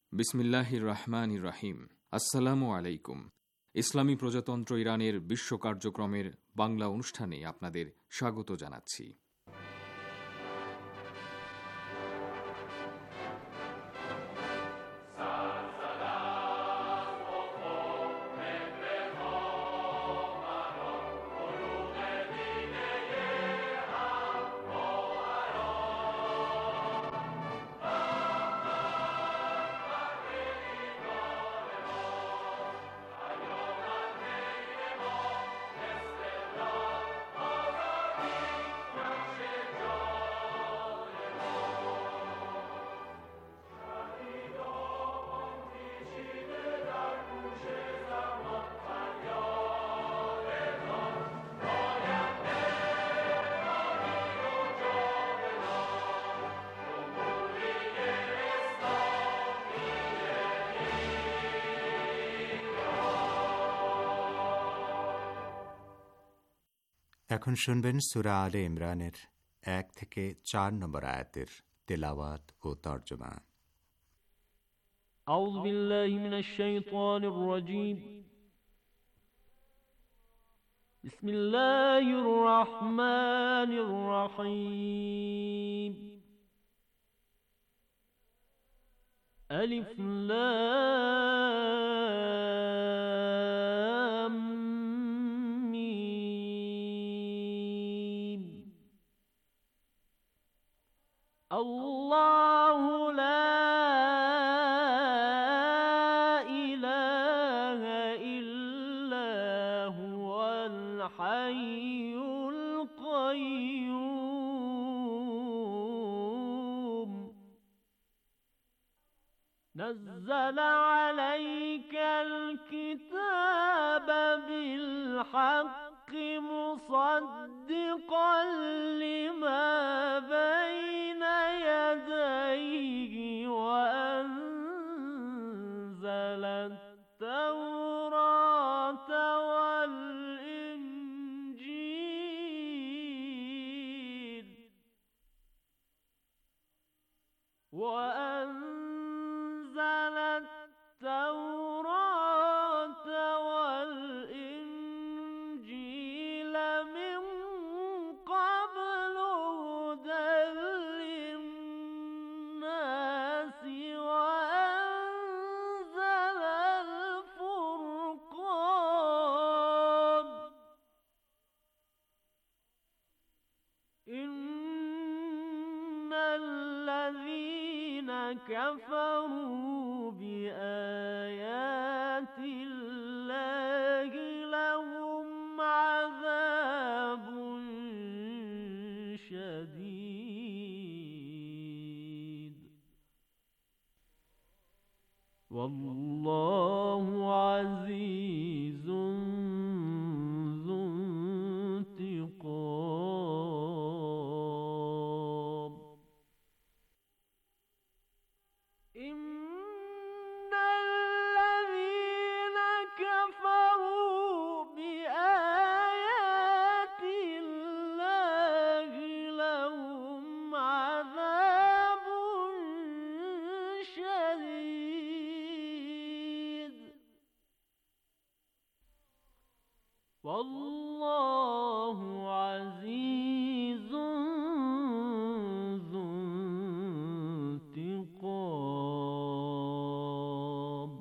বিসমিল্লাহির রহমানির রহিম। আসসালামু আলাইকুম। ইসলামী প্রজাতন্ত্র ইরানের বিশ্ব কার্যক্রমের বাংলা অনুষ্ঠানে আপনাদের স্বাগত জানাচ্ছি। এখন শুনবেন সূরা আলে ইমরানের 1 থেকে 4 নম্বর আয়াতের তেলাওয়াত ও তরজমা। আউযু বিল্লাহি মিনাশ শাইতানির রাজীম। বিসমিল্লাহির রহমানির রহিম। আলিফ লাম আল্লাহু লা ইলাহা ইল্লা হুয়াল হাইয়ুল কাইয়্যুম নাযালা আলাইকাল কিতাবা বিল হাক্কি মুসাদ্দিকাল লিমা বাইনা ইয়াদাইহি ওয়া আনজালাত তাওরাতা ওয়াল ইনজিল ওয়া আনজালাত তাওরাতা ওয়াল ইনজিল মিন ক্বাবলু হুদাল লিন্নাসি ওয়া আনজালাল ফুরকান ইন্নাল্লাযীনা কাফারু বিআয়াতিল্লাহি লাহুম আযাবুন শাদীদ ওয়াল্লাহু আযীজুন যু ইনতিকাম। ইন্নাল্লাযীনা কাফারু বিআয়াতিল্লাহি লাহুম আযাবুন শাদীদ ওয়াল্লাহু আযীজুন যু ইনতিকাম।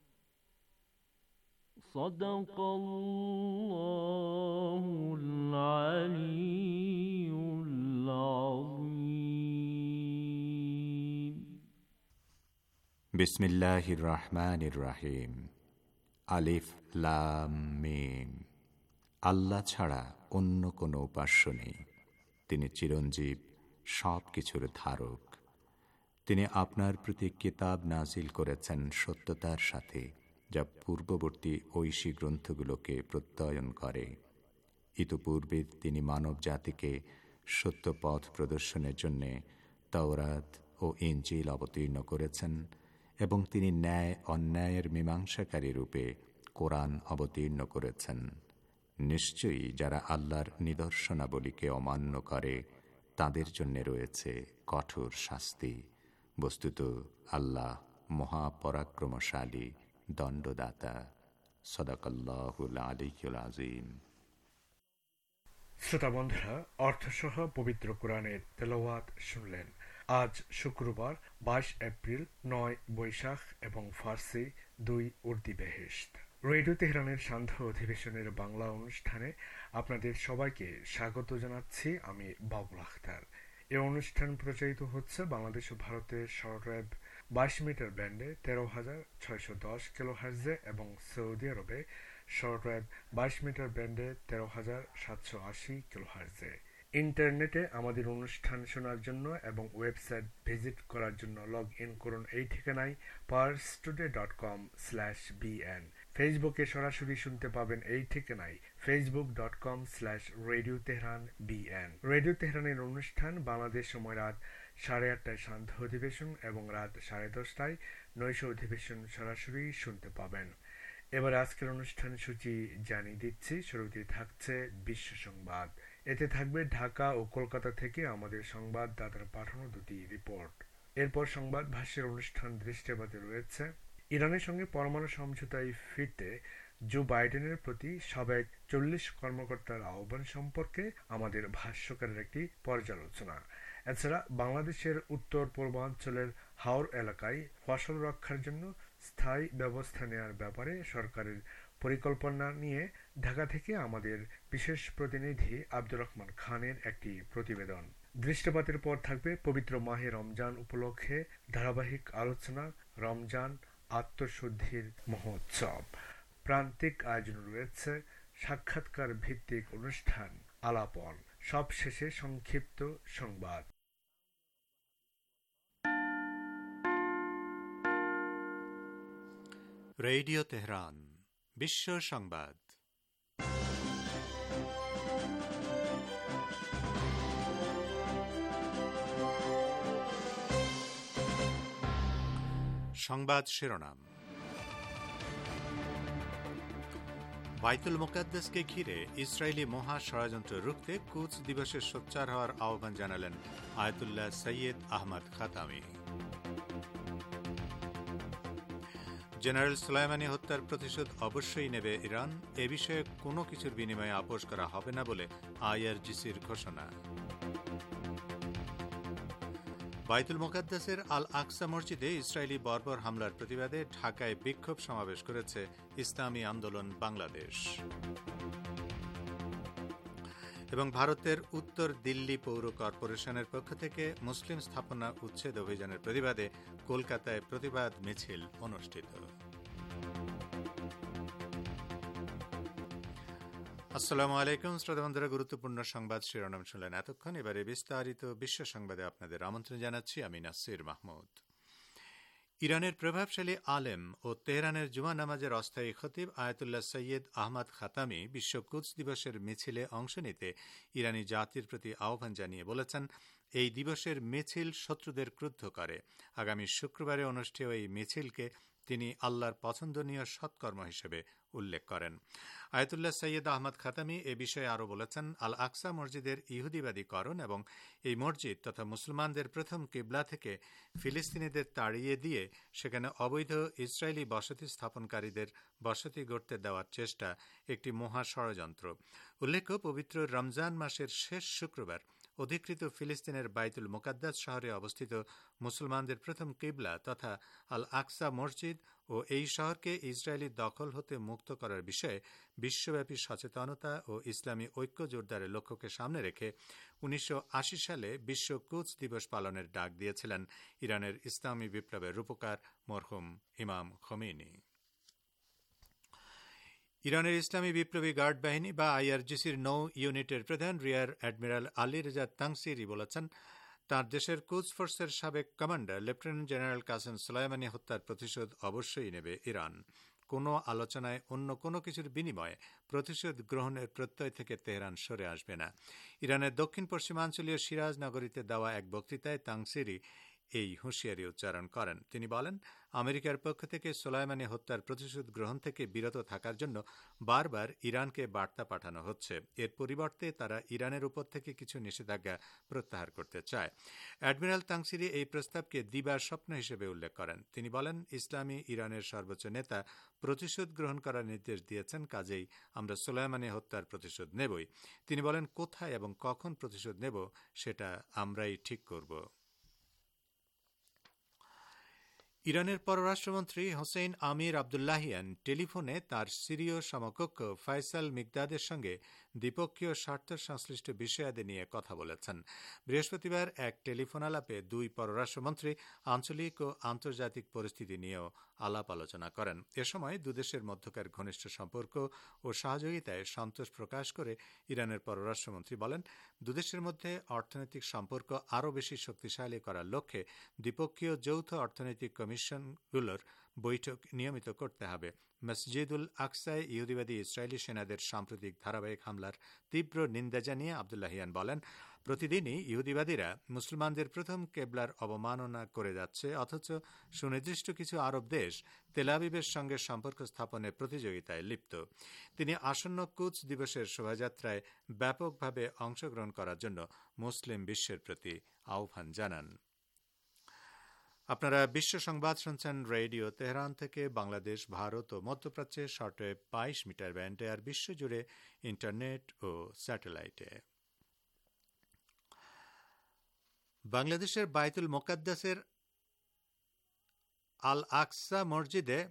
সাদাকাল্লাহুল আলিয়্যুল আযীম। বিসমিল্লাহির রহমানির রহিম। আলিফ লাম মিম। আল্লাহ ছাড়া অন্য কোনো উপাস্য নেই। তিনি চিরঞ্জীব, সব কিছুর ধারক। তিনি আপনার প্রতি কিতাব নাজিল করেছেন সত্যতার সাথে, যা পূর্ববর্তী ঐশী গ্রন্থগুলোকে প্রত্যয়ন করে। ইতপূর্বে তিনি মানব জাতিকে সত্য পথ প্রদর্শনের জন্য তাওরাত ও ইনজিল অবতীর্ণ করেছেন এবং তিনি ন্যায় অন্যায়ের মীমাংসাকারী রূপে কোরআন অবতীর্ণ করেছেন। নিশ্চয়ই যারা আল্লাহর নিদর্শনাবলীকে অমান্য করে তাদের জন্য রয়েছে কঠোর শাস্তি। বস্তুত আল্লাহ মহাপরাক্রমশালী দণ্ডদাতা। সদাকাল্লাহুল আলিয়্যুল আযীম। শ্রোতা বন্ধুরা, অর্থসহ পবিত্র কোরআনের তেলাওয়াত শুনলেন। আজ শুক্রবার 22 এপ্রিল, 9 বৈশাখ এবং ফার্সি 2 উর্দি বেহেশত। রেডিও তেহরানের সান্ধ্য অধিবেশনের বাংলা অনুষ্ঠানে আপনাদের সবাইকে স্বাগত জানাচ্ছি। আমি বাবুল আখতার। এই অনুষ্ঠান প্রচারিত হচ্ছে বাংলাদেশ ও ভারতের শর্টওয়েভ 22 মিটার ব্যান্ডে 13,610 কিলোহার্টজে এবং সৌদি আরবে শর্টওয়েভ 22 মিটার ব্যান্ডে 13,780 কিলোহার্টজে। ইন্টারনেটে আমাদের অনুষ্ঠান শোনার জন্য এবং ওয়েবসাইট ভিজিট করার জন্য লগ ইন করুন এই ঠিকানায় parstoday.com/bn। ফেসবুকে সরাসরি শুনতে পাবেন এই ঠিকানায় facebook.com/রেডিও তেহরান bn। রেডিও তেহরানের অনুষ্ঠান বাংলাদেশ সময় রাত 8:30টায় সান্ধ্য অধিবেশন এবং রাত 10:30টায় নৈশ অধিবেশন সরাসরি শুনতে পাবেন। এবার আজকের অনুষ্ঠান সূচি জানিয়ে দিচ্ছি। শুরুতেই থাকছে বিশ্ব সংবাদ। এতে থাকবে ঢাকা ও কলকাতা থেকে আমাদের সংবাদদাতার পাঠানো দুটি রিপোর্ট। এরপর সংবাদ ভাষ্যের অনুষ্ঠান দৃষ্টিবাদে রয়েছে ইরানের সঙ্গে পরমাণু সমঝোতায় ফিরতে জো বাইডেনের প্রতি সাবেক 40 কর্মকর্তার আহ্বান সম্পর্কে আমাদের ভাষ্যকারের একটি পর্যালোচনা। এছাড়া বাংলাদেশের উত্তর পূর্বাঞ্চলের হাওর এলাকায় ফসল রক্ষার জন্য স্থায়ী ব্যবস্থা নেওয়ার ব্যাপারে সরকারের পরিকল্পনা নিয়ে ঢাকা থেকে আমাদের বিশেষ প্রতিনিধি আব্দুর রহমান খানের একটি প্রতিবেদন। দৃষ্টিপাতের পর থাকবে পবিত্র মাহে রমজান উপলক্ষে ধারাবাহিক আলোচনা, রমজান আত্মশুদ্ধির মহোৎসব। প্রান্তিক আয়োজন রয়েছে সাক্ষাৎকার ভিত্তিক অনুষ্ঠান, আলাপন। সব শেষে সংক্ষিপ্ত সংবাদ। রেডিও তেহরান বিশ্ব সংবাদ। সংবাদ শিরোনাম। বাইতুল মুকাদ্দাসকে ঘিরে ইসরায়েলি মহা ষড়যন্ত্র রুখতে কুদস দিবসে সোচ্চার হওয়ার আহ্বান জানালেন Ayatollah Seyed Ahmad Khatami. General Soleimani হত্যার প্রতিশোধ অবশ্যই নেবে ইরান, এ বিষয়ে কোনো কিছুর বিনিময়ে আপোষ করা হবে না বলে আইআরজিসির ঘোষণা। বাইতুল মুকাদ্দাসের আল আকসা মসজিদে ইসরায়েলি বর্বর হামলার প্রতিবাদে ঢাকায় বিক্ষোভ সমাবেশ করেছে ইসলামী আন্দোলন বাংলাদেশ। এবং ভারতের উত্তর দিল্লি পৌর কর্পোরেশনের পক্ষ থেকে মুসলিম স্থাপনা উচ্ছেদ অভিযানের প্রতিবাদে কলকাতায় প্রতিবাদ মিছিল অনুষ্ঠিত। আসসালামু আলাইকুম শ্রোতা বন্ধুরা, গুরুত্বপূর্ণ সংবাদ শিরোনাম শুনলেন এতক্ষণ। এবারে বিস্তারিত বিশ্ব সংবাদে আপনাদের আমন্ত্রণ জানাচ্ছি আমি নাসির মাহমুদ। ইরানের প্রভাবশালী আলেম ও তেহরানের জুমা নামাজের অস্থায়ী খতিব আয়াতুল্লাহ সৈয়দ আহমদ খাতামি বিশ্ব কুদস দিবসের মিছিলে অংশ নিতে ইরানি জাতির প্রতি আহ্বান জানিয়ে বলেছেন, এই দিবসের মিছিল শত্রুদের ক্রুদ্ধ করে। আগামী শুক্রবারে অনুষ্ঠেয় এই মিছিলকে তিনি আল্লাহর পছন্দনীয় সৎকর্ম হিসেবে উল্লেখ করেন। আয়াতুল্লাহ সৈয়দ আহমদ খাতামি এ বিষয়ে আরও বলেছেন, আল আকসা মসজিদের ইহুদিবাদীকরণ এবং এই মসজিদ তথা মুসলমানদের প্রথম কিবলা থেকে ফিলিস্তিনিদের তাড়িয়ে দিয়ে সেখানে অবৈধ ইসরায়েলি বসতি স্থাপনকারীদের বসতি গড়তে দেওয়ার চেষ্টা একটি মহা ষড়যন্ত্র। উল্লেখ্য, পবিত্র রমজান মাসের শেষ শুক্রবার অধিকৃত ফিলিস্তিনের বাইতুল মুকাদ্দাস শহরে অবস্থিত মুসলমানদের প্রথম কিবলা তথা আল আকসা মসজিদ ও এই শহরকে ইসরায়েলি দখল হতে মুক্ত করার বিষয়ে বিশ্বব্যাপী সচেতনতা ও ইসলামী ঐক্য জোরদারের লক্ষ্যকে সামনে রেখে 1980 সালে বিশ্ব কুদস দিবস পালনের ডাক দিয়েছিলেন ইরানের ইসলামী বিপ্লবের রূপকার মরহুম ইমাম খোমেনি। ইরানের ইসলামী বিপ্লবী গার্ড বাহিনী বা আইআরজিসির নৌ ইউনিটের প্রধান rear admiral Ali Reza Tangsiri বলেছেন, তাঁর দেশের কুদস ফোর্সের সাবেক commander lieutenant general Qasem Soleimani হত্যার প্রতিশোধ অবশ্যই নেবে ইরান। কোনো আলোচনায় অন্য কোনো কিছুর বিনিময়ে প্রতিশোধ গ্রহণের প্রত্যয় থেকে তেহরান সরে আসবে না। ইরানের দক্ষিণ পশ্চিমাঞ্চলীয় সিরাজ নগরীতে দেওয়া এক বক্তৃতায় তাংসিরি এই হুঁশিয়ারি উচ্চারণ করেন। তিনি বলেন, আমেরিকার পক্ষ থেকে সোলাইমানি হত্যার প্রতিশোধ গ্রহণ থেকে বিরত থাকার জন্য বারবার ইরানকে বার্তা পাঠানো হচ্ছে। এর পরিবর্তে তারা ইরানের উপর থেকে কিছু নিষেধাজ্ঞা প্রত্যাহার করতে চায়। অ্যাডমিরাল তাংসিরি এই প্রস্তাবকে দিবার স্বপ্ন হিসেবে উল্লেখ করেন। তিনি বলেন, ইসলামী ইরানের সর্বোচ্চ নেতা প্রতিশোধ গ্রহণ করার নির্দেশ দিয়েছেন, কাজেই আমরা সোলাইমানি হত্যার প্রতিশোধ নেবই। তিনি বলেন, কোথায় এবং কখন প্রতিশোধ নেব সেটা আমরাই ঠিক করব। ইরানের পররাষ্ট্রমন্ত্রী হোসেইন আমির আবদুল্লাহিয়ান টেলিফোনে তার সিরীয় সমকক্ষ ফয়সাল মিকদাদের সঙ্গে দ্বিপক্ষীয় স্বার্থ সংশ্লিষ্ট বিষয়াদি নিয়ে কথা বলেছেন। বৃহস্পতিবার এক টেলিফোন আলাপে দুই পররাষ্ট্রমন্ত্রী আঞ্চলিক ও আন্তর্জাতিক পরিস্থিতি নিয়েও আলাপ আলোচনা করেন। এ সময় দুদেশের মধ্যকার ঘনিষ্ঠ সম্পর্ক ও সহযোগিতায় সন্তোষ প্রকাশ করে ইরানের পররাষ্ট্রমন্ত্রী বলেন, দুদেশের মধ্যে অর্থনৈতিক সম্পর্ক আরও বেশি শক্তিশালী করার লক্ষ্যে দ্বিপক্ষীয় যৌথ অর্থনৈতিক কমিশনগুলোর বৈঠক নিয়মিত করতে হবে। মসজিদুল আকসায় ইহুদিবাদী ইসরায়েলি সেনাদের সাম্প্রতিক ধারাবাহিক হামলার তীব্র নিন্দা জানিয়ে আবদুল্লাহিয়ান বলেন, প্রতিদিনই ইহুদিবাদীরা মুসলমানদের প্রথম কেবলার অবমাননা করে যাচ্ছে, অথচ সুনির্দিষ্ট কিছু আরব দেশ তেল আবিবের সঙ্গে সম্পর্ক স্থাপনের প্রতিযোগিতায় লিপ্ত। তিনি আসন্ন কুচ দিবসের শোভাযাত্রায় ব্যাপকভাবে অংশগ্রহণ করার জন্য মুসলিম বিশ্বের প্রতি আহ্বান জানান। আপনারা বিশ্ব সংবাদ শুনছেন রেডিও তেহরান থেকে। বাংলাদেশ, ভারত ও মধ্যপ্রাচ্যে শর্টওয়েভ 22 মিটার ব্যান্ডে আর বিশ্বজুড়ে ইন্টারনেট ও স্যাটেলাইটে। বাংলাদেশের বায়তুল মোকাদ্দাসের আল আকসা মসজিদে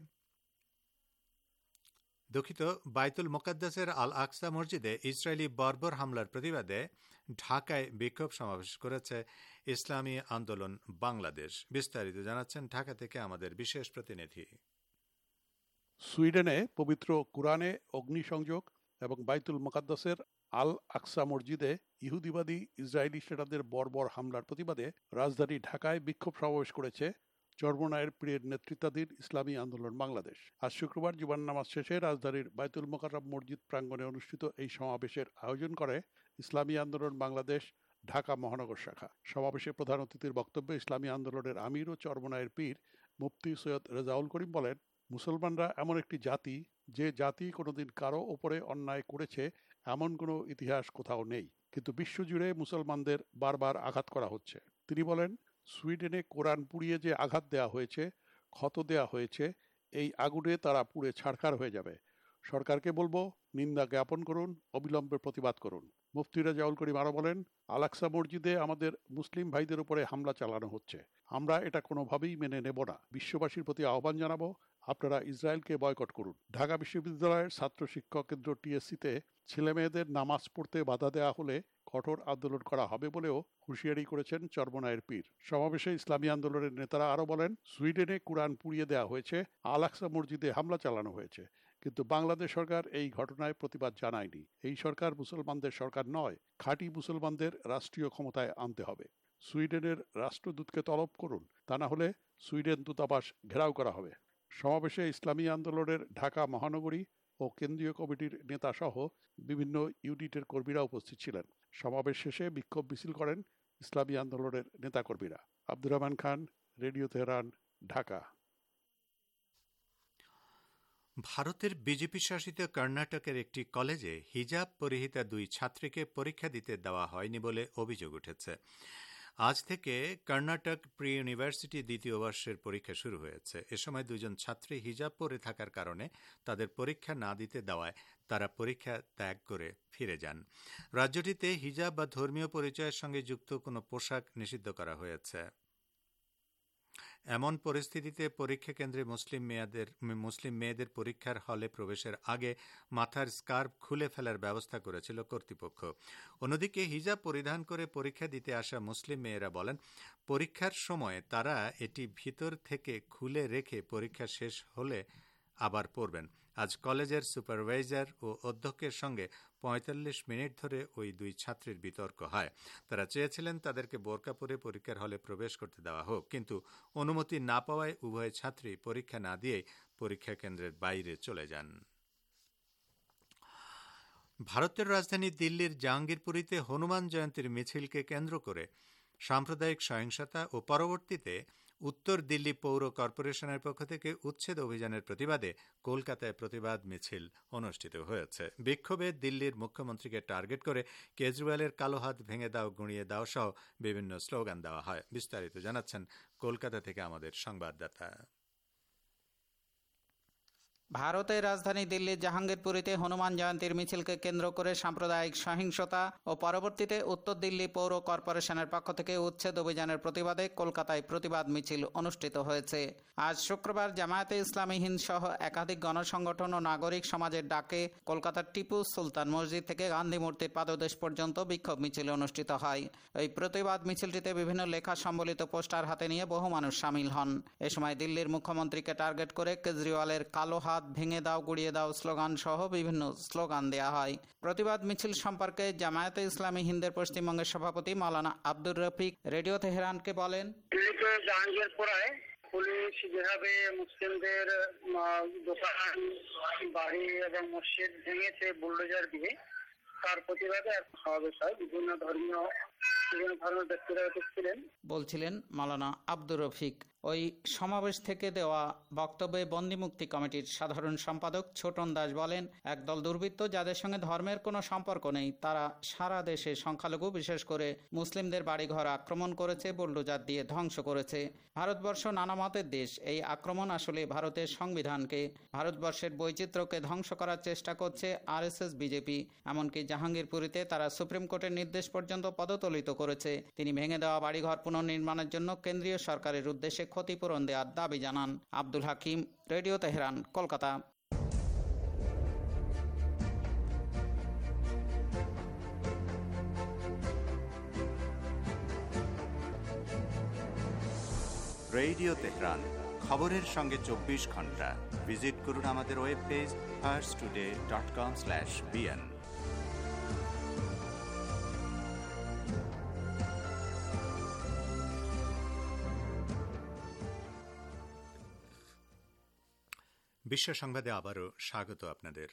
বায়তুল মোকাদ্দাসের আল আকসা মসজিদে ইসরায়েলি বর্বর হামলার প্রতিবাদে ঢাকায় বিক্ষোভ সমাবেশ করেছে ইসলামী আন্দোলন বাংলাদেশ। বিস্তারিত জানাচ্ছেন ঢাকা থেকে আমাদের বিশেষ প্রতিনিধি। সুইডেনে পবিত্র কুরআনে অগ্নিসংযোগ এবং বাইতুল মোকাদ্দাসের আল আকসা মসজিদে ইহুদিবাদী ইসরায়েলি সেনাদের বর্বর হামলার প্রতিবাদে রাজধানী ঢাকায় বিক্ষোভ সমাবেশ করেছে চরমনায়ের পীরের নেতৃত্বাধীন ইসলামী আন্দোলন বাংলাদেশ। আজ শুক্রবার জুমার নামাজ শেষে রাজধানীর বাইতুল মোকাররম মসজিদ প্রাঙ্গণে অনুষ্ঠিত এই সমাবেশের আয়োজন করে ইসলামী আন্দোলন বাংলাদেশ ঢাকা মহানগর শাখা। সমাবেশে প্রধান অতিথির বক্তব্যে ইসলামী আন্দোলনের আমির ও চরমনায়ের পীর মুফতি সৈয়দ রেজাউল করিম বলেন, মুসলমানরা এমন একটি জাতি যে জাতি কোনোদিন কারো ওপরে অন্যায় করেছে এমন কোনো ইতিহাস কোথাও নেই, কিন্তু বিশ্বজুড়ে মুসলমানদের বারবার আঘাত করা হচ্ছে। তিনি বলেন, সুইডেনে কোরআন পুড়িয়ে যে আঘাত দেওয়া হয়েছে, ক্ষত দেওয়া হয়েছে, এই আগুনে তারা পুড়ে ছারখার হয়ে যাবে। সরকারকে বলবো, নিন্দা জ্ঞাপন করুন, অবিলম্বে প্রতিবাদ করুন। মুফতি রেজাউল করিম আরো বলেন, আল আকসা মসজিদে আমাদের মুসলিম ভাইদের উপরে হামলা চালানো হচ্ছে, আমরা এটা কোনোভাবেই মেনে নেব না। বিশ্ববাসীর প্রতি আহ্বান জানাবো, আপনারা ইসরায়েলকে বয়কট করুন। ঢাকা বিশ্ববিদ্যালয়ের ছাত্র শিক্ষক কেন্দ্র টিএসসিতে ছেলেমেয়েদের নামাজ পড়তে বাধা দেওয়া হলে কঠোর আন্দোলন করা হবে বলেও হুঁশিয়ারি করেছেন চরমনায়ের পীর। সমাবেশে ইসলামী আন্দোলনের নেতারা আরো বলেন, সুইডেনে কুরআন পুড়িয়ে দেওয়া হয়েছে, আল আকসা মসজিদে হামলা চালানো হয়েছে, কিন্তু বাংলাদেশ সরকার এই ঘটনায় প্রতিবাদ জানায়নি। এই সরকার মুসলমানদের সরকার নয়, খাঁটি মুসলমানদের রাষ্ট্রীয় ক্ষমতায় আনতে হবে। সুইডেনের রাষ্ট্রদূতকে তলব করুন, তা না হলে সুইডেন দূতাবাস ঘেরাও করা হবে। সমাবেশে ইসলামী আন্দোলনের ঢাকা মহানগরী ও কেন্দ্রীয় কমিটির নেতা সহ বিভিন্ন ইউনিটের কর্মীরা উপস্থিত ছিলেন। সমাবেশ শেষে বিক্ষোভ মিছিল করেন ইসলামী আন্দোলনের নেতাকর্মীরা। Abdur Rahman Khan, radio Tehran, Dhaka. ভারতের বিজেপি শাসিত কর্ণাটকের একটি কলেজে হিজাব পরিহিতা দুই ছাত্রীকে পরীক্ষা দিতে দেওয়া হয়নি বলে অভিযোগ উঠেছে। আজ থেকে কর্ণাটক প্রি ইউনিভার্সিটি দ্বিতীয় বর্ষের পরীক্ষা শুরু হয়েছে। এ সময় দুজন ছাত্রী হিজাব পরে থাকার কারণে তাদের পরীক্ষা না দিতে দেওয়ায় তারা পরীক্ষা ত্যাগ করে ফিরে যান। রাজ্যটিতে হিজাব বা ধর্মীয় পরিচয়ের সঙ্গে যুক্ত কোনো পোশাক নিষিদ্ধ করা হয়েছে। এমন পরিস্থিতিতে পরীক্ষা কেন্দ্রে মুসলিম মেয়েদের পরীক্ষার হলে প্রবেশের আগে মাথার স্কার্ফ খুলে ফেলার ব্যবস্থা করেছিল কর্তৃপক্ষ। অন্যদিকে হিজাব পরিধান করে পরীক্ষা দিতে আসা মুসলিম মেয়েরা বলেন, পরীক্ষার সময় তারা এটি ভিতর থেকে খুলে রেখে পরীক্ষা শেষ হলে আবার পড়বেন। আজ কলেজের সুপারভাইজার ও অধ্যক্ষের সঙ্গে ৪৫ মিনিট ধরে ওই দুই ছাত্রীর বিতর্ক হয়। তারা চেয়েছিলেন তাদেরকে বোরকা পরে পরীক্ষার হলে প্রবেশ করতে দেওয়া হোক, কিন্তু অনুমতি না পাওয়ায় উভয় ছাত্রী পরীক্ষা না দিয়ে পরীক্ষা কেন্দ্রের বাইরে চলে যান। ভারতের রাজধানী দিল্লির জাহাঙ্গীরপুরীতে হনুমান জয়ন্তীর মিছিলকে কেন্দ্র করে সাম্প্রদায়িক সহিংসতা ও পরবর্তীতে উত্তর দিল্লি পৌর কর্পোরেশনের পক্ষ থেকে উচ্ছেদ অভিযানের প্রতিবাদে কলকাতায় প্রতিবাদ মিছিল অনুষ্ঠিত হয়েছে। বিক্ষোভে দিল্লির মুখ্যমন্ত্রীকে টার্গেট করে কেজরিওয়ালের কালো হাত ভেঙে দাও, গুঁড়িয়ে দাও সহ বিভিন্ন স্লোগান দেওয়া হয়। বিস্তারিত জানাচ্ছেন কলকাতা থেকে আমাদের সংবাদদাতা। ভারতের রাজধানী দিল্লির জাহাঙ্গীরপুরীতে হনুমান জয়ন্তীর মিছিলকে কেন্দ্র করে সাম্প্রদায়িক সহিংসতা ও পরবর্তীতে উত্তর দিল্লি পৌর কর্পোরেশনের পক্ষ থেকে উচ্ছেদ অভিযানের প্রতিবাদে কলকাতায় প্রতিবাদ মিছিল অনুষ্ঠিত হয়েছে। আজ শুক্রবার জামায়াতে ইসলামী হিন্দ সহ একাধিক গণসংগঠন ও নাগরিক সমাজের ডাকে কলকাতার টিপু সুলতান মসজিদ থেকে গান্ধী মূর্তির পাদদেশ পর্যন্ত বিক্ষোভ মিছিল অনুষ্ঠিত হয়। এই প্রতিবাদ মিছিলটিতে বিভিন্ন লেখা সম্বলিত পোস্টার হাতে নিয়ে বহু মানুষ সামিল হন। এ সময় দিল্লির মুখ্যমন্ত্রীকে টার্গেট করে কেজরিওয়ালের কালো হাত ভেঙে দাও, গুড়িয়ে দাও স্লোগান সহ বিভিন্ন স্লোগান দেয়া হয়। প্রতিবাদ মিছিল সম্পর্কে জামায়াতে ইসলামী হিন্দের পশ্চিমবঙ্গের সভাপতি মাওলানা আব্দুর রফিক রেডিও তেহরানকে বলেন, দিল্লিতে জাহাঙ্গীরপুরায় পুলিশ যেভাবে মুসলিমদের দোকান, বাড়ি এবং মসজিদ ভেঙেছে বুলডোজার দিয়ে, তার প্রতিবাদে এক সমাবেশ হয়। বিভিন্ন ধর্মের ব্যক্তিরা ছিলেন, বলছিলেন মাওলানা আব্দুর রফিক। ওই সমাবেশ থেকে দেওয়া বক্তব্যে বন্দিমুক্তি কমিটির সাধারণ সম্পাদক ছোটন দাস বলেন, একদল দুর্বৃত্ত যাদের সঙ্গে ধর্মের কোনো সম্পর্ক নেই, তারা সারা দেশে সংখ্যালঘু বিশেষ করে মুসলিমদের বাড়িঘর আক্রমণ করেছে, বুলডোজার দিয়ে ধ্বংস করেছে। ভারতবর্ষ নানা মতের দেশ। এই আক্রমণ আসলে ভারতের সংবিধানকে, ভারতবর্ষের বৈচিত্র্যকে ধ্বংস করার চেষ্টা করছে আরএসএস, বিজেপি। এমনকি জাহাঙ্গীরপুরীতে তারা সুপ্রিম কোর্টের নির্দেশ পর্যন্ত পদতলিত করেছে। তিনি ভেঙে দেওয়া বাড়িঘর পুনর্নির্মাণের জন্য কেন্দ্রীয় সরকারের উদ্দেশ্যে ক্ষতিপূরণ দেওয়ার দাবি জানান। Abdul Hakim, radio Tehran, Kolkata. Radio Tehran, খবরের সঙ্গে 24 ঘন্টা। ভিজিট করুন আমাদের ওয়েব পেজ farstoday.com/bn। বিশ্ব সংবাদে আবারও স্বাগত আপনাদের।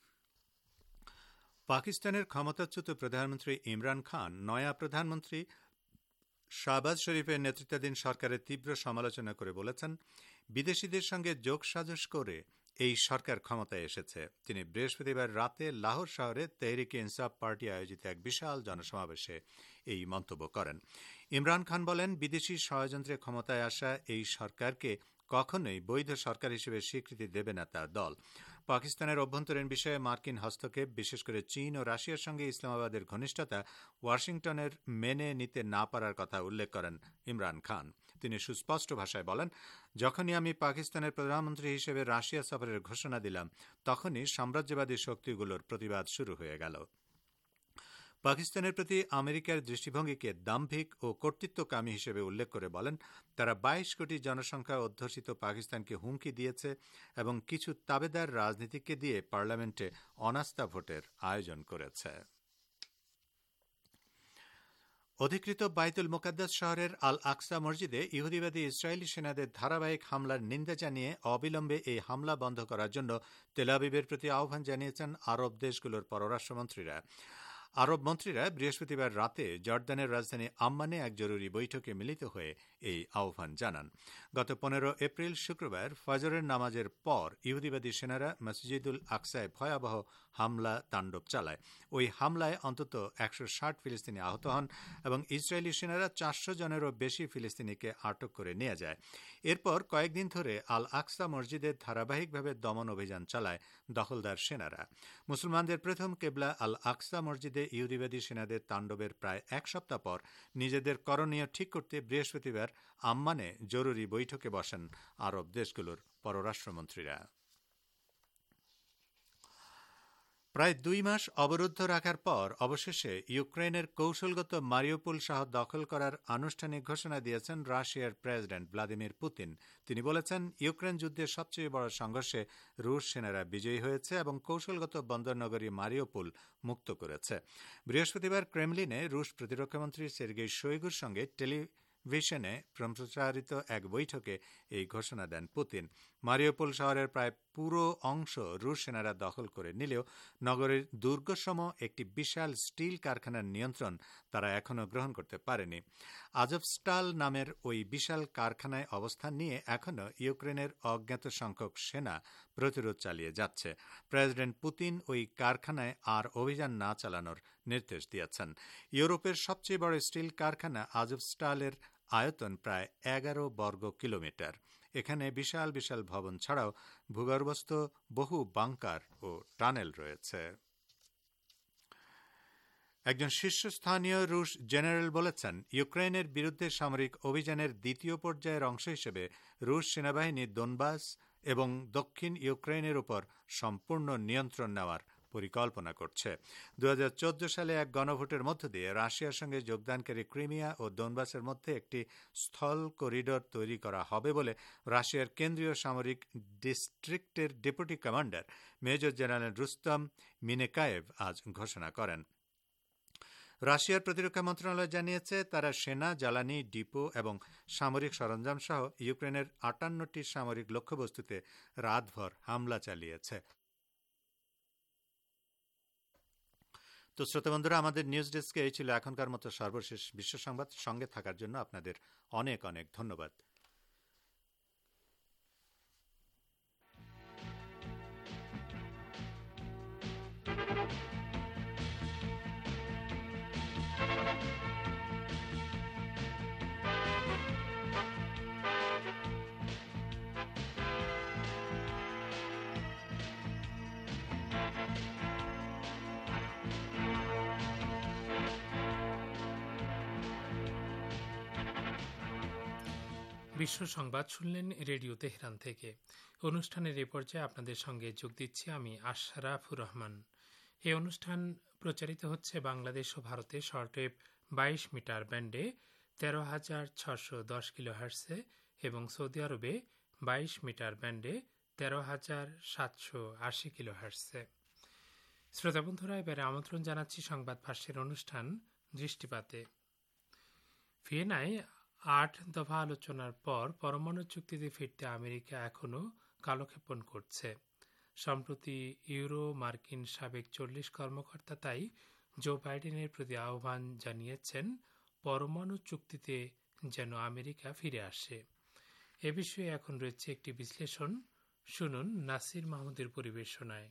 পাকিস্তানের ক্ষমতাচ্যুত প্রধানমন্ত্রী ইমরান খান নয়া প্রধানমন্ত্রী শাহবাজ শরীফের নেতৃত্বাধীন সরকারের তীব্র সমালোচনা করে বলেছেন, বিদেশিদের সঙ্গে যোগসাজশ করে এই সরকার ক্ষমতায় এসেছে। তিনি বৃহস্পতিবার রাতে লাহোর শহরে তেহরিকে ইনসাফ পার্টি আয়োজিত এক বিশাল জনসমাবেশে এই মন্তব্য করেন। ইমরান খান বলেন, বিদেশি ষড়যন্ত্রে ক্ষমতায় আসা এই সরকারকে কখনোই বৈধ সরকার হিসেবে স্বীকৃতি দেবে না তার দল। পাকিস্তানের অভ্যন্তরীণ বিষয়ে মার্কিন হস্তক্ষেপ, বিশেষ করে চীন ও রাশিয়ার সঙ্গে ইসলামাবাদের ঘনিষ্ঠতা ওয়াশিংটনের মেনে নিতে না পারার কথা উল্লেখ করেন ইমরান খান। তিনি সুস্পষ্ট ভাষায় বলেন, যখনই আমি পাকিস্তানের প্রধানমন্ত্রী হিসেবে রাশিয়া সফরের ঘোষণা দিলাম, তখনই সাম্রাজ্যবাদী শক্তিগুলোর প্রতিবাদ শুরু হয়ে গেল। পাকিস্তানের প্রতি আমেরিকার দৃষ্টিভঙ্গিকে দাম্ভিক ও কর্তৃত্বকামী হিসেবে উল্লেখ করে বলেন, তারা 22 কোটি জনসংখ্যা অধ্যুষিত পাকিস্তানকে হুমকি দিয়েছে এবং কিছু তাবেদার রাজনীতিককে দিয়ে পার্লামেন্টে অনাস্থা ভোটের আয়োজন করেছে। অধিকৃত বাইতুল মুকাদ্দাস শহরের আল আকসা মসজিদে ইহুদিবাদী ইসরায়েলি সেনাদের ধারাবাহিক হামলার নিন্দা জানিয়ে অবিলম্বে এই হামলা বন্ধ করার জন্য তেল আবিবের প্রতি আহ্বান জানিয়েছেন আরব দেশগুলোর পররাষ্ট্রমন্ত্রীরা। আরব মন্ত্রীরা বৃহস্পতিবার রাতে জর্দানের রাজধানী আম্মানে এক জরুরি বৈঠকে মিলিত হয়ে এই আহ্বান জানান। গত 15 এপ্রিল শুক্রবার ফজরের নামাজের পর ইহুদিবাদী সেনারা মসজিদুল আকসায় ভয়াবহ হামলা তাণ্ডব চালায়। ওই হামলায় অন্তত 160 ফিলিস্তিনি আহত হন এবং ইসরায়েলি সেনারা 400 জনেরও বেশি ফিলিস্তিনিকে আটক করে নিয়ে যায়। এরপর কয়েকদিন ধরে আল আকসা মসজিদের ধারাবাহিকভাবে দমন অভিযান চালায় দখলদার সেনারা। মুসলমানদের প্রথম কেবলা আল আকসা মসজিদে ইহুদিবাদী সেনাদের তাণ্ডবের প্রায় এক সপ্তাহ পর নিজেদের করণীয় ঠিক করতে বৃহস্পতিবার আম্মানে জরুরি বৈঠকে বসেন আরব দেশগুলোর পররাষ্ট্রমন্ত্রীরা। প্রায় 2 মাস অবরুদ্ধ রাখার পর অবশেষে ইউক্রেনের কৌশলগত মারিউপোল শহর দখল করার আনুষ্ঠানিক ঘোষণা দিয়েছেন রাশিয়ার প্রেসিডেন্ট ভ্লাদিমির পুতিন। তিনি বলেছেন, ইউক্রেন যুদ্ধের সবচেয়ে বড় সংঘর্ষে রুশ সেনারা বিজয়ী হয়েছে এবং কৌশলগত বন্দরনগরী মারিউপোল মুক্ত করেছে। বৃহস্পতিবার ক্রেমলিনে রুশ প্রতিরক্ষামন্ত্রী সের্গেই শোইগুর সঙ্গে টেলিভিশনে সম্প্রচারিত এক বৈঠকে এই ঘোষণা দেন পুতিন। মারিউপোল শহরের প্রায় পুরো অংশ রুশ সেনারা দখল করে নিলেও নগরের দুর্গসম একটি বিশাল স্টিল কারখানার নিয়ন্ত্রণ তারা এখনও গ্রহণ করতে পারেনি। আজভস্টাল নামের ওই বিশাল কারখানায় অবস্থান নিয়ে এখনও ইউক্রেনের অজ্ঞাত সংখ্যক সেনা প্রতিরোধ চালিয়ে যাচ্ছে। প্রেসিডেন্ট পুতিন ওই কারখানায় আর অভিযান না চালানোর নির্দেশ দিয়েছেন। ইউরোপের সবচেয়ে বড় স্টিল কারখানা আজভস্টালের আয়তন প্রায় 11 বর্গ কিলোমিটার। এখানে বিশাল বিশাল ভবন ছাড়াও ভূগর্ভস্থ বহু বাংকার ও টানেল রয়েছে। একজন শীর্ষস্থানীয় রুশ জেনারেল বলেছেন, ইউক্রেনের বিরুদ্ধে সামরিক অভিযানের দ্বিতীয় পর্যায়ের অংশ হিসেবে রুশ সেনাবাহিনী দোনবাস এবং দক্ষিণ ইউক্রেনের উপর সম্পূর্ণ নিয়ন্ত্রণ নেওয়ার পরিকল্পনা করছে। 2014 সালে এক গণভোটের মধ্য দিয়ে রাশিয়ার সঙ্গে যোগদানকারী ক্রিমিয়া ও দোনবাসের মধ্যে একটি স্থল করিডোর তৈরি করা হবে বলে রাশিয়ার কেন্দ্রীয় সামরিক ডিস্ট্রিক্টের deputy commander major general Rustam Minnekaev আজ ঘোষণা করেন। রাশিয়ার প্রতিরক্ষা মন্ত্রণালয় জানিয়েছে, তারা সেনা, জ্বালানি ডিপো এবং সামরিক সরঞ্জাম সহ ইউক্রেনের 58টি সামরিক লক্ষ্যবস্তুতে রাতভর হামলা চালিয়েছে। তো শ্রোতাবন্ধুরা, আমাদের নিউজ ডেস্কে এই ছিল এখনকার মতো সর্বশেষ বিশ্ব সংবাদ। সঙ্গে থাকার জন্য আপনাদের অনেক অনেক ধন্যবাদ। বিশ্ব সংবাদ শুনলেন রেডিও তেহরান থেকে। অনুষ্ঠানের এ পর্যায়ে আপনাদের সঙ্গে যোগ দিচ্ছি আমি আশরাফুর রহমান। এই অনুষ্ঠান প্রচারিত হচ্ছে বাংলাদেশ ও ভারতে শর্টওয়েভ 22 মিটার ব্যান্ডে 13,610 কিলোহার্টসে এবং সৌদি আরবে 22 মিটার ব্যান্ডে 13,780 কিলোহার্টসে। শ্রোতাবন্ধুরা, এবারে আমন্ত্রণ জানাচ্ছি সংবাদ ভাষ্যের অনুষ্ঠান দৃষ্টিপাতে। ভিয়েনায় 8 দফা আলোচনার পর পরমাণু চুক্তিতে ফিরতে আমেরিকা এখনও কালক্ষেপণ করছে। সম্প্রতি ইউরো মার্কিন সাবেক 40 কর্মকর্তা তাই জো বাইডেনের প্রতি আহ্বান জানিয়েছেন পরমাণু চুক্তিতে যেন আমেরিকা ফিরে আসে। এ বিষয়ে এখন রয়েছে একটি বিশ্লেষণ, শুনুন নাসির মাহমুদের পরিবেশনায়।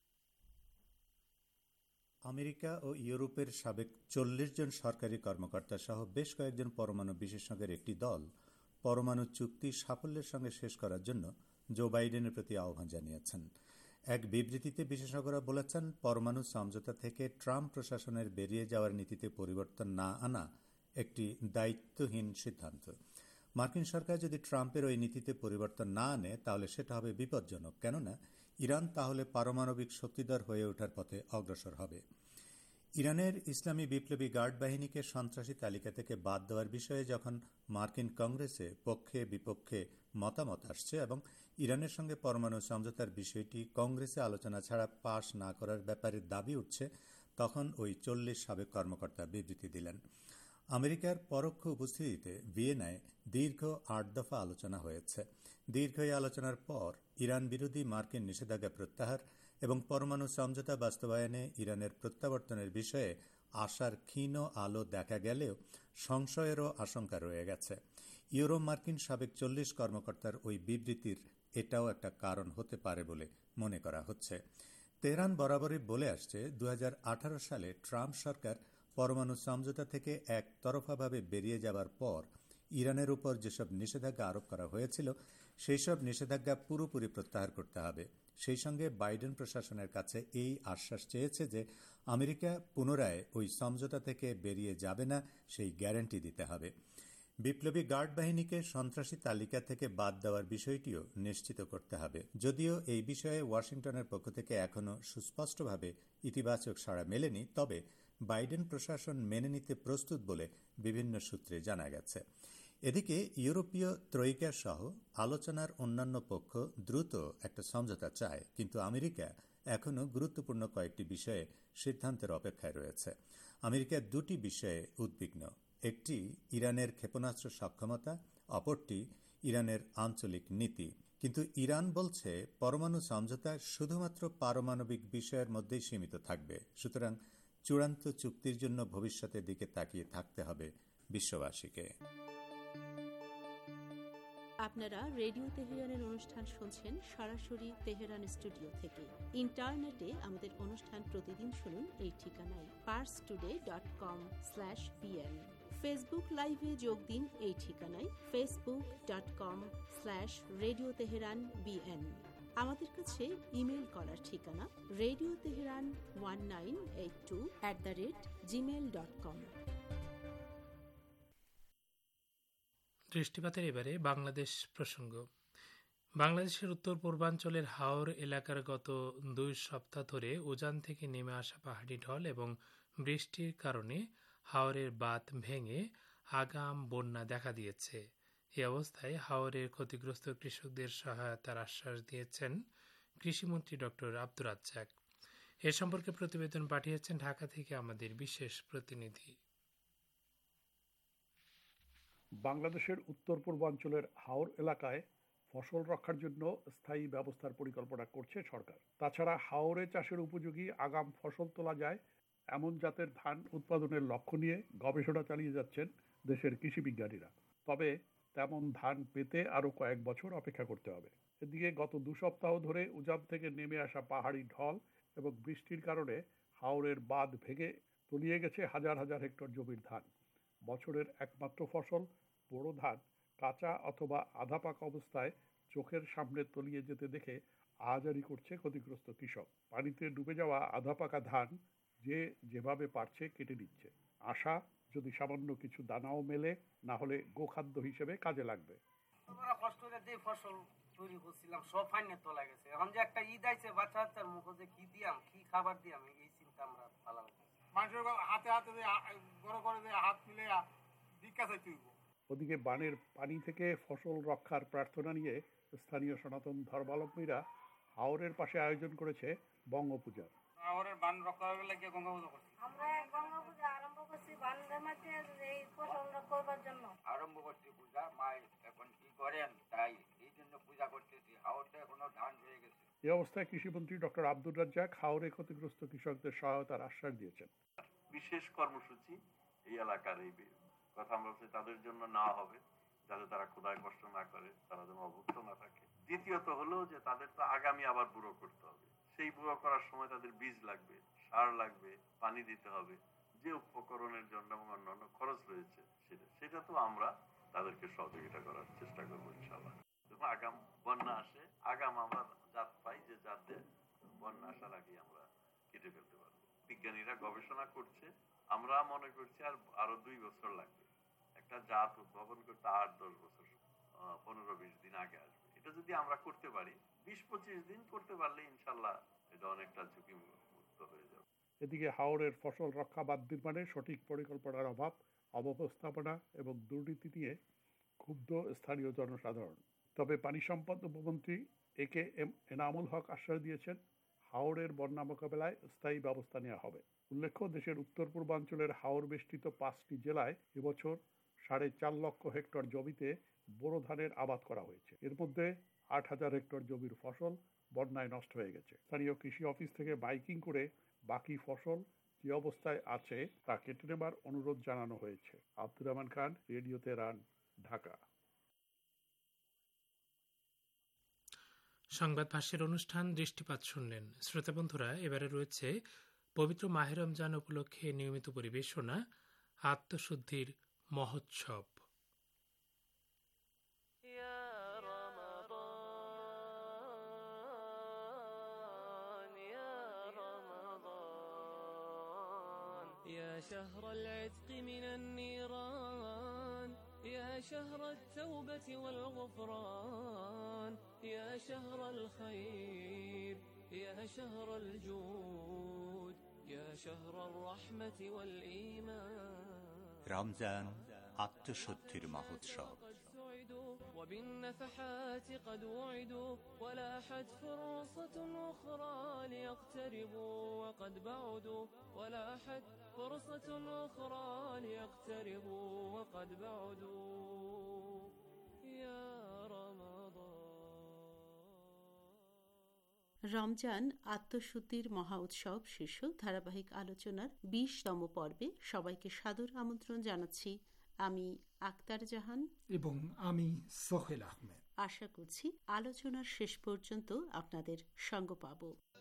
আমেরিকা ও ইউরোপের সাবেক 40 জন সরকারি কর্মকর্তা সহ বেশ কয়েকজন পরমাণু বিশেষজ্ঞের একটি দল পরমাণু চুক্তি সাফল্যের সঙ্গে শেষ করার জন্য জো বাইডেনের প্রতি আহ্বান জানিয়েছেন। এক বিবৃতিতে বিশেষজ্ঞরা বলেছেন, পরমাণু সমঝোতা থেকে ট্রাম্প প্রশাসনের বেরিয়ে যাওয়ার নীতিতে পরিবর্তন না আনা একটি দায়িত্বহীন সিদ্ধান্ত। মার্কিন সরকার যদি ট্রাম্পের ওই নীতিতে পরিবর্তন না আনে তাহলে সেটা হবে বিপজ্জনক, কেননা ইরান তাহলে পারমাণবিক শক্তিধর হয়ে ওঠার পথে অগ্রসর হবে। ইরানের ইসলামী বিপ্লবী গার্ড বাহিনীকে সন্ত্রাসী তালিকা থেকে বাদ দেওয়ার বিষয়ে যখন মার্কিন কংগ্রেসে পক্ষে বিপক্ষে মতামত আসছে এবং ইরানের সঙ্গে পরমাণু সমঝোতার বিষয়টি কংগ্রেসে আলোচনা ছাড়া পাশ না করার ব্যাপারে দাবি উঠছে, তখন ওই 40 সাবেক কর্মকর্তা বিবৃতি দিলেন। আমেরিকার পরোক্ষ উপস্থিতিতে ভিয়েনায় দীর্ঘ 8 দফা আলোচনা হয়েছে। দীর্ঘ এই আলোচনার পর ইরান বিরোধী মার্কিন নিষেধাজ্ঞা প্রত্যাহার এবং পরমাণু সমঝোতা বাস্তবায়নে ইরানের প্রত্যাবর্তনের বিষয়ে আশার ক্ষীণ আলো দেখা গেলেও সংশয়েরও আশঙ্কা রয়ে গেছে। ইউরো মার্কিন সাবেক 40 কর্মকর্তার ওই বিবৃতির এটাও একটা কারণ হতে পারে বলে মনে করা হচ্ছে। তেহরান বরাবরই বলে আসছে, 2018 সালে ট্রাম্প সরকার পরমাণু সমঝোতা থেকে একতরফাভাবে বেরিয়ে যাবার পর ইরানের উপর যেসব নিষেধাজ্ঞা আরোপ করা হয়েছিল সেই সব নিষেধাজ্ঞা পুরোপুরি প্রত্যাহার করতে হবে। সেই সঙ্গে বাইডেন প্রশাসনের কাছে এই আশ্বাস চেয়েছে যে আমেরিকা পুনরায় ওই সমঝোতা থেকে বেরিয়ে যাবে না, সেই গ্যারান্টি দিতে হবে। বিপ্লবী গার্ড বাহিনীকে সন্ত্রাসী তালিকা থেকে বাদ দেওয়ার বিষয়টিও নিশ্চিত করতে হবে। যদিও এই বিষয়ে ওয়াশিংটনের পক্ষ থেকে এখনও সুস্পষ্টভাবে ইতিবাচক সাড়া মেলেনি, তবে বাইডেন প্রশাসন মেনে নিতে প্রস্তুত বলে বিভিন্ন সূত্রে জানা গেছে। এদিকে ইউরোপীয় ত্রয়িকা সহ আলোচনার অন্যান্য পক্ষ দ্রুত একটা সমঝোতা চায়, কিন্তু আমেরিকা এখনও গুরুত্বপূর্ণ কয়েকটি বিষয়ে সিদ্ধান্তের অপেক্ষায় রয়েছে। আমেরিকা দুটি বিষয়ে উদ্বিগ্ন, একটি ইরানের ক্ষেপণাস্ত্র সক্ষমতা, অপরটি ইরানের আঞ্চলিক নীতি। কিন্তু ইরান বলছে পরমাণু সমঝোতা শুধুমাত্র পারমাণবিক বিষয়ের মধ্যেই সীমিত থাকবে। সুতরাং চূড়ান্ত চুক্তির জন্য ভবিষ্যতের দিকে তাকিয়ে থাকতে হবে বিশ্ববাসীকে। আপনারা রেডিও তেহরানের অনুষ্ঠান শুনছেন সরাসরি তেহরান স্টুডিও থেকে। ইন্টারনেটে আমাদের অনুষ্ঠান প্রতিদিন শুনুন এই ঠিকানায় parstoday.com/pn। ফেসবুক লাইভে যোগ দিন এই ঠিকানায় facebook.com/radio teheran bn। আমাদের কাছে ইমেল করার ঠিকানা radioteheran1982@gmail.com। দৃষ্টিপাতের এবারে বাংলাদেশ প্রসঙ্গ। বাংলাদেশের উত্তর পূর্বাঞ্চলের হাওর এলাকার গত 2 সপ্তাহ ধরে উজান থেকে নেমে আসা পাহাড়ি ঢল এবং বৃষ্টির কারণে হাওরের বাঁধ ভেঙে আগাম বন্যা দেখা দিয়েছে। এই অবস্থায় হাওরের ক্ষতিগ্রস্ত কৃষকদের সহায়তার আশ্বাস দিয়েছেন কৃষিমন্ত্রী ডক্টর আব্দুর রাজ্জাক। এ সম্পর্কে প্রতিবেদন পাঠিয়েছেন ঢাকা থেকে আমাদের বিশেষ প্রতিনিধি। বাংলাদেশের উত্তর পূর্বাঞ্চলের হাওর এলাকায় ফসল রক্ষার জন্য স্থায়ী ব্যবস্থার পরিকল্পনা করছে সরকার। তাছাড়া হাওরে চাষের উপযোগী আগাম ফসল তোলা যায় এমন জাতের ধান উৎপাদনের লক্ষ্য নিয়ে গবেষণা চালিয়ে যাচ্ছেন দেশের কৃষি বিজ্ঞানীরা। তবে তেমন ধান পেতে আরও কয়েক বছর অপেক্ষা করতে হবে। এদিকে গত 2 সপ্তাহ ধরে উজান থেকে নেমে আসা পাহাড়ি ঢল এবং বৃষ্টির কারণে হাওরের বাঁধ ভেঙে তলিয়ে গেছে হাজার হাজার হেক্টর জমির ধান। বছরের একমাত্র ফসল বোরো ধান কাঁচা অথবা আধা পাকা অবস্থায় চোখের সামনে তলিয়ে যেতে দেখে আহাজারি করছে ক্ষতিগ্রস্ত কৃষক। পানিতে ডুবে যাওয়া আধা পাকা ধান যে যেভাবে পারছে কেটে নিচ্ছে। আশা যদি সামান্য কিছু দানাও মেলে, না হলে গোখাদ্য হিসেবে কাজে লাগবে। কষ্ট করে যে ফসল তৈরি করছিলাম সব ফাইনে তোলা গেছে। এখন যে একটা ঈদ আইছে, বাচ্চা বাচ্চার মুখে যে কি দিয়াম, কি খাবার দিয়াম, এই চিন্তা আমরা পালা মানুষের হাতে হাতে বড় করে হাত মিলে ভিক্ষা চাইতে হইব। ওদিকে বানের পানি থেকে ফসল রক্ষার প্রার্থনা নিয়ে স্থানীয় সনাতন ধর্মাবলম্বীরা হাওরের পাশে আয়োজন করেছে বঙ্গপূজা। হাওরের বান রক্ষা করার লাগে গঙ্গা পূজা করছি। আমরা গঙ্গা পূজা আরম্ভ করছি বানের মধ্যে এই ফসল রক্ষার জন্য আরম্ভ করছি পূজা। মা এখন কি করেন তাই এই জন্য পূজা করতেছি। হাওরটা এখনো ধান হয়ে গেছে। এই অবস্থায় কৃষিমন্ত্রী ডক্টর আব্দুর রাজ্জাক হাওরে ক্ষতিগ্রস্ত কৃষকদের সহায়তার আশ্বাস দিয়েছেন। বিশেষ কর্মসূচি এই এলাকার এই কথা আমরা বলছি তাদের জন্য নেওয়া হবে, যাতে তারা ক্ষুধায় কষ্ট না করে, তারা যেন অভুক্ত না থাকে। দ্বিতীয়ত হলো যে তাদের তো আগামী আবার বুড়ো করতে হবে। সেই বুড়ো করার সময় তাদের বীজ লাগবে, সার লাগবে, পানি দিতে হবে। যে উপকরণের জন্য এবং অন্যান্য খরচ রয়েছে সেটা তো আমরা তাদেরকে সহযোগিতা করার চেষ্টা করবো ইনশাআল্লাহ। আগাম বন্যা আসে, আগাম আমরা জাত পাই যে জাতে বন্যা আসার আগে আমরা কেটে ফেলতে পারবো। বিজ্ঞানীরা গবেষণা করছে, আমরা মনে করছি আরো 2 বছর লাগবে। একটা জাত উদ্ভাবন করতে 8-10 বছর 15-20 দিন আগে আসবে। এটা যদি আমরা করতে পারি 20-25 দিন করতে পারলে ইনশাল্লাহ এটা অনেকটা ঝুঁকি মুক্ত হয়ে যাবে। এদিকে হাওরের ফসল রক্ষা বাঁধ নির্মাণে সঠিক পরিকল্পনার অভাব, অব্যবস্থাপনা এবং দুর্নীতি নিয়ে ক্ষুব্ধ স্থানীয় জনসাধারণ। তবে পানি সম্পদ উপমন্ত্রী AKM এনামুল হক আশ্বাস দিয়েছেন হাওরের বন্যা মোকাবেলায় স্থায়ী ব্যবস্থা নেওয়া হবে। উল্লেখ্য, দেশের উত্তর পূর্বাঞ্চলের হাওর বেষ্টিত 5টি জেলায় এবছর 4.5 লক্ষ হেক্টর জমিতে বোরো ধানের আবাদ করা হয়েছে। এর মধ্যে 8,000 হেক্টর জমির ফসল বন্যায় নষ্ট হয়ে গেছে। স্থানীয় কৃষি অফিস থেকে বাইকিং করে বাকি ফসল যে অবস্থায় আছে তা কেটে নেবার অনুরোধ জানানো হয়েছে। Abdur Rahman Khan, radio Tehran, Dhaka. সংবাদ ভাষ্যের অনুষ্ঠান দৃষ্টিপাত শুনলেন। শ্রোতা বন্ধুরা, এবারে রয়েছে পবিত্র মাহে রমজান উপলক্ষে নিয়মিত পরিবেশনা আত্মশুদ্ধির মহোৎসব। يا شهر العتق من النيران يا شهر التوبة والغفران يا شهر الخير يا شهر الجود يا شهر الرحمة والإيمان রমজান আত্মশুদ্ধির মহোৎসব। وبالنفحات قد وعدوا ولاحت فرصة أخرى ليقتربوا وقد بعدوا ولاحت فرصة أخرى ليقتربوا وقد بعدوا يا رمضان রমজান আত্মশুদ্ধির মহা উৎসব শীর্ষক ধারাবাহিক আলোচনার 20তম পর্বে সবাইকে সাদর আমন্ত্রণ জানাচ্ছি। আমি আক্তার জাহান এবং আমি সোহেল আহমেদ। আশা করছি আলোচনার শেষ পর্যন্ত আপনাদের সঙ্গ পাব।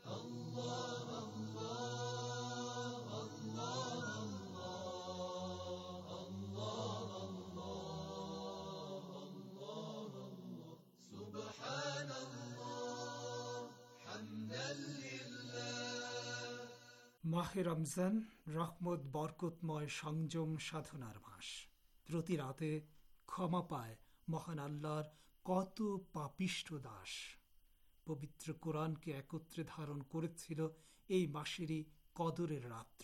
মাহে রমজান রহমত বরকতময় সংযম সাধনার মাস। প্রতি রাতে ক্ষমা পায় মহান আল্লাহর কত পাপিষ্ঠ দাস। পবিত্র কোরআনকে একত্রে ধারণ করেছিল এই মাসেরই কদরের রাত্র।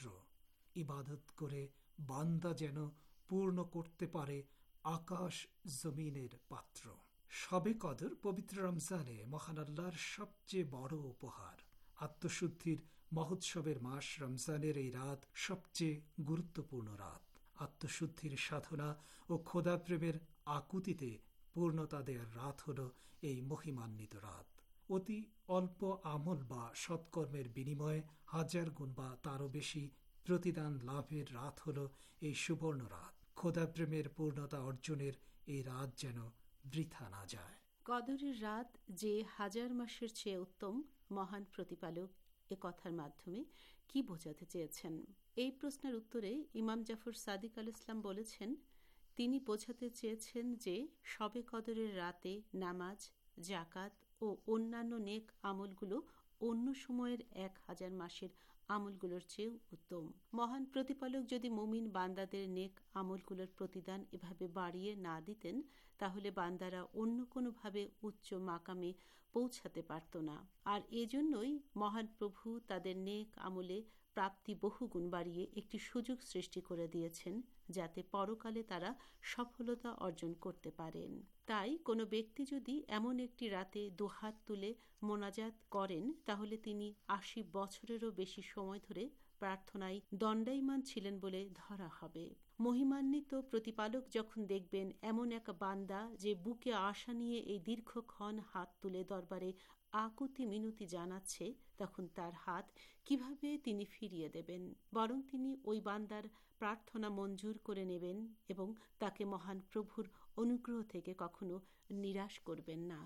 ইবাদত করে বান্দা যেন পূর্ণ করতে পারে আকাশ জমিনের পাত্র। শবে কদর পবিত্র রমজানে মহান আল্লাহর সবচেয়ে বড় উপহার। আত্মশুদ্ধির মহোৎসবের মাস রমজানের এই রাত সবচেয়ে গুরুত্বপূর্ণ রাত। আত্মশুদ্ধির সাধনা ও খোদা প্রেমের আকুতিতে পূর্ণতা দেওয়ার রাত হল এই মহিমান্বিত রাত। অতি অল্প আমল বা সৎকর্মের বিনিময়ে হাজার গুণ বা তারও বেশি প্রতিদান লাভের রাত হল এই সুবর্ণ রাত। খোদা প্রেমের পূর্ণতা অর্জনের এই রাত যেন বৃথা না যায়। কদরের রাত যে হাজার মাসের চেয়ে উত্তম, মহান প্রতিপালক এ কথার মাধ্যমে কি বোঝাতে চেয়েছেন? এই প্রশ্নের উত্তরে ইমাম জাফর সাদিক আল ইসলাম বলেছেন, তিনি বোঝাতে চেয়েছেন যে শবে কদরের রাতে নামাজ, জাকাত ও অন্যান্য নেক আমলগুলো অন্য সময়ের 1000 মাসের আমলগুলোর চেয়েও উত্তম। মহান প্রতিপালক যদি মুমিন বান্দাদের নেক আমলগুলোর প্রতিদান এভাবে বাড়িয়ে না দিতেন, তাহলে বান্দারা অন্য কোনোভাবে উচ্চ মাকামে পৌঁছাতে পারত না। আর এজন্যই মহান প্রভু তাদের নেক আমলে প্রাপ্তি বহুগুণ বাড়িয়ে একটি সুযোগ সৃষ্টি করে দিয়েছেন, যাতে পরকালে তারা সফলতা অর্জন করতে পারেন। তাই কোনো ব্যক্তি যদি এমন একটি রাতে দুহাত তুলে মোনাজাত করেন, তাহলে তিনি 80 বছরেরও বেশি সময় ধরে প্রার্থনায় দণ্ডায়মান ছিলেন বলে ধরা হবে। মহিমান্বিত প্রতিপালক যখন দেখবেন এমন এক বান্দা যে বুকে আশা নিয়ে এই দীর্ঘক্ষণ হাত তুলে দরবারে আকুতি মিনতি জানাচ্ছে, তখন তার হাত কিভাবে তিনি ফিরিয়ে দেবেন? বরং তিনি ওই বান্দার প্রার্থনা মঞ্জুর করে নেবেন এবং তাকে মহান প্রভুর অনুগ্রহ থেকে কখনো নিরাশ করবেন না।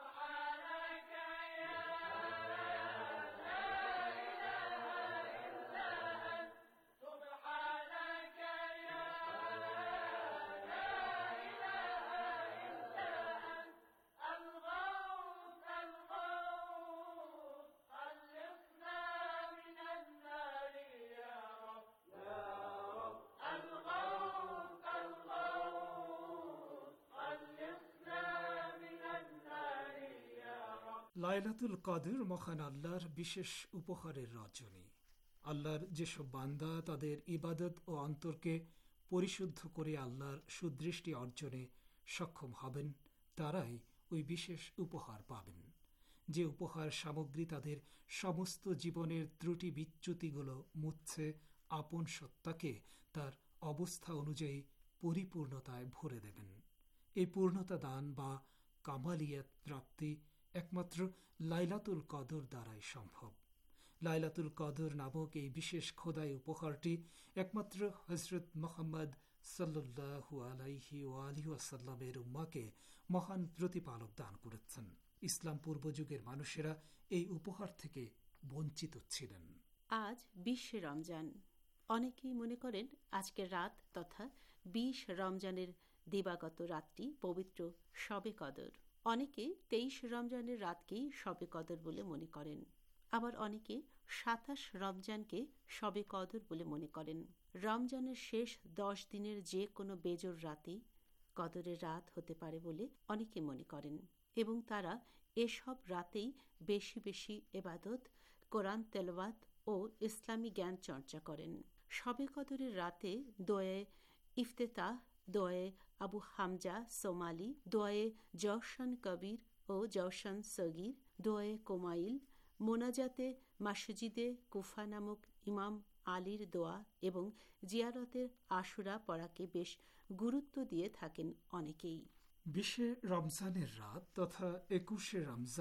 লাইলাতুল কদর মহান আল্লাহর বিশেষ উপহারের রজনী। আল্লাহর যেসব বান্দা তাদের ইবাদত ও অন্তরকে পরিশুদ্ধ করে আল্লাহর সুদৃষ্টি অর্জনে সক্ষম হবেন, তারাই ওই বিশেষ উপহার পাবেন। যে উপহার সামগ্রী তাদের সমস্ত জীবনের ত্রুটি বিচ্যুতিগুলো মুছছে, আপন সত্তাকে তার অবস্থা অনুযায়ী পরিপূর্ণতায় ভরে দেবেন। এই পূর্ণতা দান বা কামালিয়াত প্রাপ্তি একমাত্র লাইলাতুল কদর দ্বারাই সম্ভব। লাইলাতুল কদর নামক এই বিশেষ খোদাই উপহারটি একমাত্র হযরত মুহাম্মদ সাল্লাল্লাহু আলাইহি ওয়াসাল্লামের উম্মাহকে মহান প্রতিপালক দান করেছেন। ইসলাম পূর্ব যুগের মানুষেরা এই উপহার থেকে বঞ্চিত ছিলেন। আজ 20 রমজান। অনেকেই মনে করেন আজকের রাত তথা 20 রমজানের দিবাগত রাতটি পবিত্র শবে কদর। অনেকে 23 রমজানের রাতকেই শবে কদর বলে মনে করেন। আবার অনেকে 27 রমজানকে শবে কদর বলে মনে করেন। রমজানের শেষ 10 দিনের যে কোনো বেজোর রাতেই কদরের রাত হতে পারে বলে অনেকে মনে করেন এবং তারা এসব রাতেই বেশি বেশি ইবাদত, কোরআন তেলাওয়াত ও ইসলামী জ্ঞান চর্চা করেন। শবে কদরের রাতে দোয়ে ইফতেতাহ, দোয়ে আবু হামজা সোমালি, দোয়ে জওশান কবির ও জওশান সগীর, দোয়ে কোমাইল, মোনাজাতে মসজিদে কুফা নামক ইমাম আলীর দোয়া এবং জিয়ারতের আশুরা পড়াকে বেশ গুরুত্ব দিয়ে থাকেন অনেকেই। 20 রমজানের রাত তথা 21 রমজান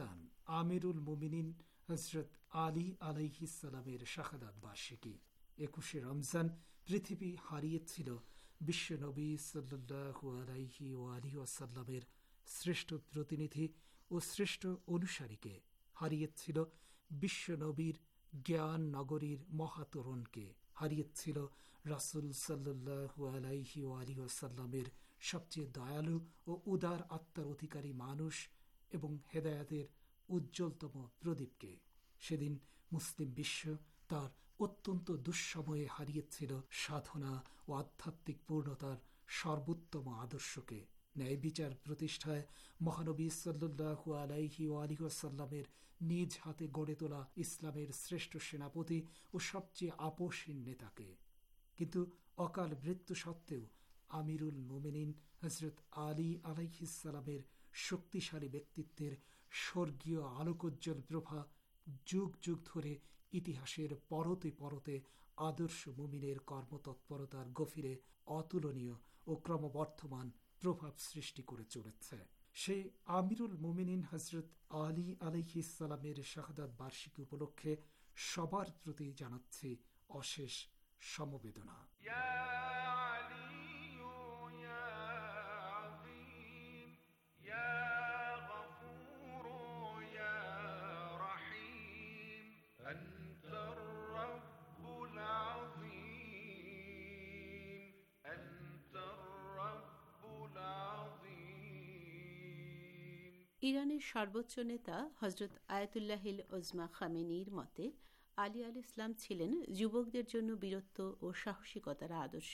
আমিরুল মুমিনিন হজরত আলী আলাইহিসসালামের শাহাদাত বার্ষিকী। 21শে রমজান পৃথিবী হারিয়েছিল বিশ্বনবী সাল্লাল্লাহু আলাইহি ওয়ালিহি ওয়াসাল্লামের শ্রেষ্ঠ প্রতিনিধি ও শ্রেষ্ঠ অনুসারীকে, হারিয়েছিল বিশ্বনবীর জ্ঞান নগরীর মহাতরুণকে, হারিয়েছিল রাসূল সাল্লাল্লাহু আলাইহি ওয়ালিহি ওয়াসাল্লামের সবচেয়ে দয়ালু ও উদার আত্মার অধিকারী মানুষ এবং হেদায়েতের উজ্জ্বলতম প্রদীপকে। সেদিন মুসলিম বিশ্ব তার অত্যন্ত দুঃসময়ে হারিয়েছিল সাধনা ও আধ্যাত্মিক পূর্ণতার সর্বোত্তম আদর্শকে। ন্যায় বিচার প্রতিষ্ঠায় মহানবী সাল্লাল্লাহু আলাইহি ওয়ালিহি ওয়াসাল্লামের নিজ হাতে গড়ে তোলা ইসলামের শ্রেষ্ঠ সেনাপতি ও সবচেয়ে আপোষহীন নেতাকে। কিন্তু অকাল মৃত্যু সত্ত্বেও আমিরুল মুমিনিন হজরত আলী আলাইহিসসালামের শক্তিশালী ব্যক্তিত্বের স্বর্গীয় আলোকোজ্জ্বল প্রভা যুগ যুগ ধরে ইতিহাসের পরতে পরতে আদর্শ মুমিনের কর্মতৎপরতার গভীরে অতুলনীয় ও ক্রমবর্ধমান প্রভাব সৃষ্টি করে চলেছে। সেই আমিরুল মুমিনিন হজরত আলী আলাইহিসসালামের শাহাদাত বার্ষিকী উপলক্ষে সবার প্রতি জানাচ্ছি অশেষ সমবেদনা। ইরানের সর্বোচ্চ নেতা হজরত আয়াতুল্লাহিল ওজমা খামেনির মতে আলী আলাইহিস সালাম ছিলেন যুবকদের জন্য বীরত্ব ও সাহসিকতার আদর্শ,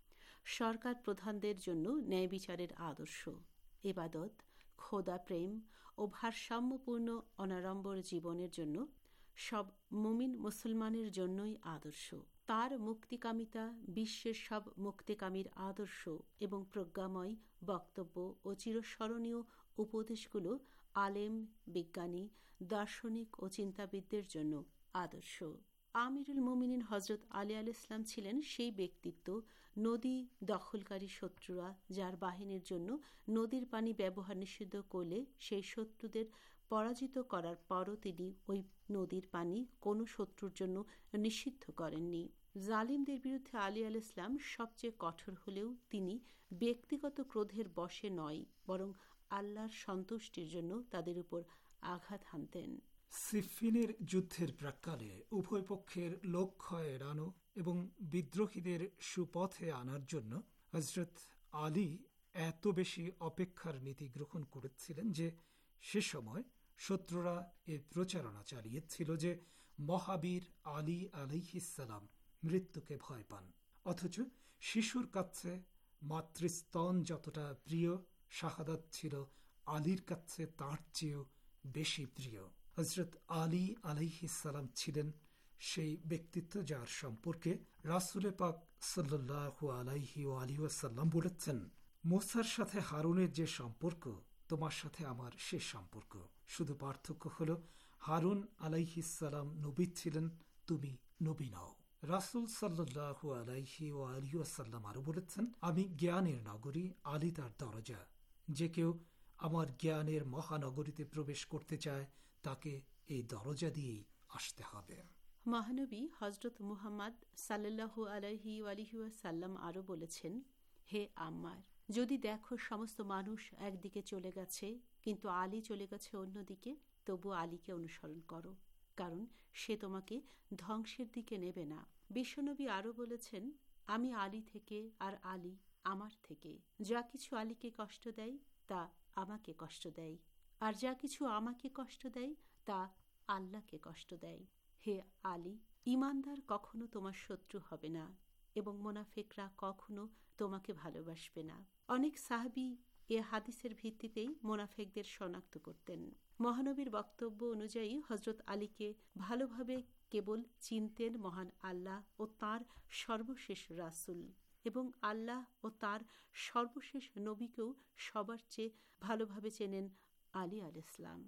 সরকার প্রধানদের জন্য ন্যায় বিচারের আদর্শ, ইবাদত, খোদা প্রেম ও ভারসাম্যপূর্ণ অনাড়ম্বর জীবনের জন্য সব মুমিন মুসলমানের জন্যই আদর্শ। তার মুক্তিকামিতা বিশ্বের সব মুক্তিকামীর আদর্শ এবং প্রজ্ঞাময় বক্তব্য ও চিরস্মরণীয় উপদেশগুলো আলেম, বিজ্ঞানী, দার্শনিক ও চিন্তাবিদদের জন্য আদর্শ। আমিরুল মুমিনিন হজরত আলী আলাইহিস সালাম ছিলেন সেই ব্যক্তিত্ব, নদী দখলকারী শত্রুরা যার বাহিনীর জন্য নদীর পানি ব্যবহার নিষিদ্ধ করলে সেই শত্রুদের পরাজিত করার পরও তিনি ওই নদীর পানি কোনো শত্রুর জন্য নিষিদ্ধ করেননি। জালিমদের বিরুদ্ধে আলী আলাইহিস সালাম সবচেয়ে কঠোর হলেও তিনি ব্যক্তিগত ক্রোধের বশে নয়, বরং আল্লাহর সন্তুষ্টির জন্য তাদের উপর আঘাত হানতেন। সিফিনের যুদ্ধের প্রাক্কালে উভয় পক্ষের লক্ষ্য এড়ানো এবং বিদ্রোহীদের সুপথে আনার জন্য হজরত আলী এত বেশি অপেক্ষার নীতি গ্রহণ করেছিলেন যে সে সময় শত্রুরা এর প্রচারণা চালিয়েছিল যে মহাবীর আলী আলাইহিসসালাম মৃত্যুকে ভয় পান, অথচ শিশুর কাছে মাতৃস্তন যতটা প্রিয়, শাহাদাত ছিল আলীর কাছে তার চেয়েও বেশি প্রিয়। হজরত আলী আলাইহিসসালাম ছিলেন সেই ব্যক্তিত্ব যার সম্পর্কে রাসূল পাক সাল্লাল্লাহু আলাইহি ওয়ালিহি ওয়াসাল্লাম বলেছেন, মুসার সাথে হারুনের যে সম্পর্ক তোমার সাথে আমার সে সম্পর্ক, শুধু পার্থক্য হলো হারুন আলাইহিসসালাম নবী ছিলেন, তুমি নবী নও। রাসূল সাল্লাল্লাহু আলাইহি ওয়ালিহি ওয়াসাল্লাম আরো বলেছেন, আমি জ্ঞানের নগরী, আলী তার দরজা। যে কেউ আমার জ্ঞানের মহানগরীতে প্রবেশ করতে চায় তাকে এই দরজা দিয়েই আসতে হবে। মহানবী হজরত মুহাম্মদ সাল্লাল্লাহু আলাইহি ওয়ালিহি ওয়াসাল্লাম আরো বলেছেন, হে আম্মার, যদি দেখো সমস্ত মানুষ একদিকে চলে গেছে কিন্তু আলী চলে গেছে অন্যদিকে, তবু আলীকে অনুসরণ করো, কারণ সে তোমাকে ধ্বংসের দিকে নেবে না। বিশ্বনবী আরো বলেছেন, আমি আলী থেকে আর আলী আমার থেকে। যা কিছু আলীকে কষ্ট দেয় তা আমাকে কষ্ট দেয়, আর যা কিছু আমাকে কষ্ট দেয় তা আল্লাহকে কষ্ট দেয়। হে আলী, ঈমানদার কখনো তোমার শত্রু হবে না এবং মুনাফিকরা কখনো তোমাকে ভালোবাসবে না। অনেক সাহাবী এ হাদিসের ভিত্তিতেই মুনাফিকদের শনাক্ত করতেন। মহানবীর বক্তব্য অনুযায়ী হজরত আলীকে ভালোভাবে কেবল চিনতেন মহান আল্লাহ ও তাঁর সর্বশেষ রাসূল, এবং আল্লাহ ও তাঁর সর্বশেষ নবীকেও সবার চেয়ে ভালোভাবে চেনেন আলী আলাইহিস সালাম।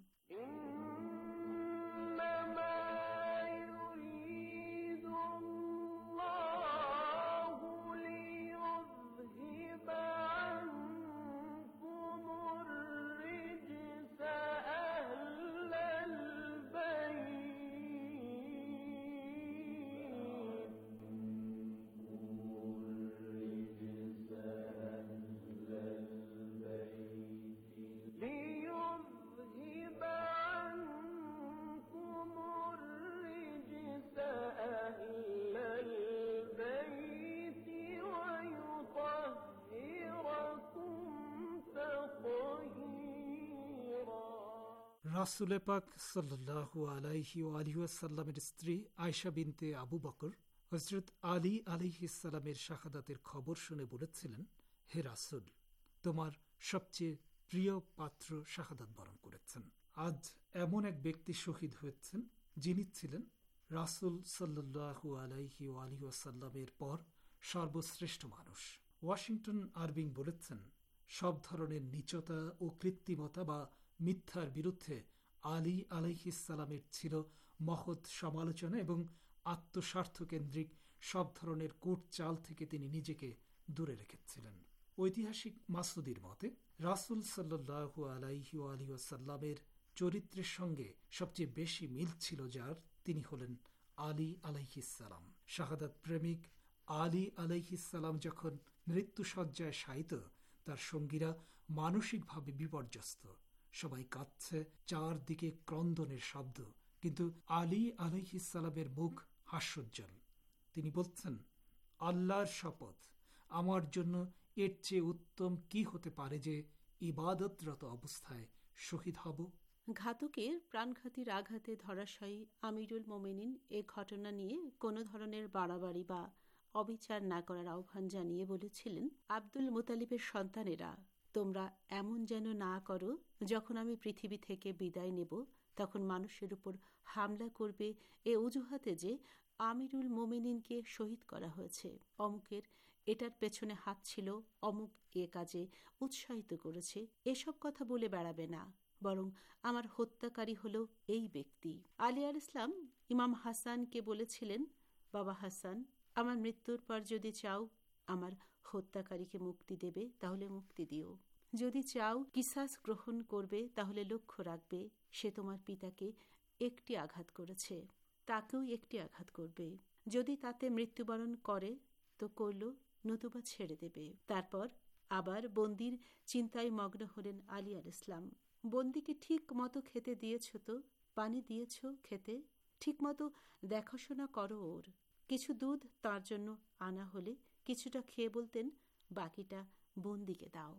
রাসূলে পাক সাল্লাল্লাহু আলাইহি ওয়া আলিহি ওয়াসাল্লামের স্ত্রী আয়েশা বিনতে আবু বকর হযরত আলী আলাইহিস সালামের শাহাদাতের খবর শুনে বলেছিলেন, হে রাসূল, তোমার সবচেয়ে প্রিয় পাত্র শাহাদাত বরণ করেছেন। আজ এমন এক ব্যক্তি শহীদ হয়েছেন যিনি ছিলেন রাসূল সাল্লাল্লাহু আলাইহি ওয়া আলিহি ওয়াসাল্লামের পর সর্বশ্রেষ্ঠ মানুষ। ওয়াশিংটন আরবিং বলেছেন, সব ধরনের নীচতা ও কৃত্রিমতা বা মিথ্যার বিরুদ্ধে আলী আলাইহিস সালামের ছিল মহৎ সমালোচনা এবং আত্মস্বার্থকেন্দ্রিক সব ধরনের কূট চাল থেকে তিনি নিজেকে দূরে রেখেছিলেন। ঐতিহাসিক মাসুদির মতে রাসূল সাল্লাল্লাহু আলাইহি ওয়া আলিহি ওয়াসাল্লামের চরিত্রের সঙ্গে সবচেয়ে বেশি মিল ছিল যার, তিনি হলেন আলী আলাইহিস সালাম। শাহাদাত প্রেমিক আলী আলাইহিস সালাম যখন মৃত্যুশয্যায় শায়িত, তার সঙ্গীরা মানসিকভাবে বিপর্যস্ত। সবাই কাঁদছে, চারদিকে ক্রন্দনের শব্দ, কিন্তু আলী আলাইহিস সালামের মুখ হাস্যোজ্জ্বল। তিনি বলছেন, আল্লাহর শপথ, আমার জন্য এর চেয়ে উত্তম কি হতে পারে যে ইবাদতরত অবস্থায় শহীদ হব। ঘাতকের প্রাণঘাতীর আঘাতে ধরাশয়ী আমিরুল মোমিনিন এ ঘটনা নিয়ে কোনো ধরনের বাড়াবাড়ি বা অবিচার না করার আহ্বান জানিয়ে বলেছিলেন, আব্দুল মুতালিবের সন্তানেরা, তোমরা এমন যেন না করো যখন আমি পৃথিবী থেকে বিদায় নেব তখন মানুষের উপর হামলা করবে এ অজুহাতে যে আমিরুল মোমিনিনকে শহীদ করা হয়েছে, অমুকের এটার পেছনে হাত ছিল, অমুক এ কাজে উৎসাহিত করেছে, এসব কথা বলে বেড়াবে না, বরং আমার হত্যাকারী হলো এই ব্যক্তি। আলী আল ইসলাম ইমাম হাসানকে বলেছিলেন, বাবা হাসান, আমার মৃত্যুর পর যদি চাও আমার হত্যাকারীকে মুক্তি দেবে তাহলে মুক্তি দিও, যদি চাও কিসাস গ্রহণ করবে তাহলে লক্ষ্য রাখবে সে তোমার পিতাকে একটি আঘাত করেছে, তাকেও একটি আঘাত করবে, যদি তাতে মৃত্যুবরণ করে তো করল, নতুবা ছেড়ে দেবে। তারপর আবার বন্দির চিন্তায় মগ্ন হলেন আলী আল ইসলাম। বন্দিকে ঠিক মতো খেতে দিয়েছ তো, পানি দিয়েছ খেতে, ঠিক মতো দেখাশোনা করো ওর। কিছু দুধ তার জন্য আনা হলে কিছুটা খেয়ে বলতেন, বাকিটা বন্দিকে দাও।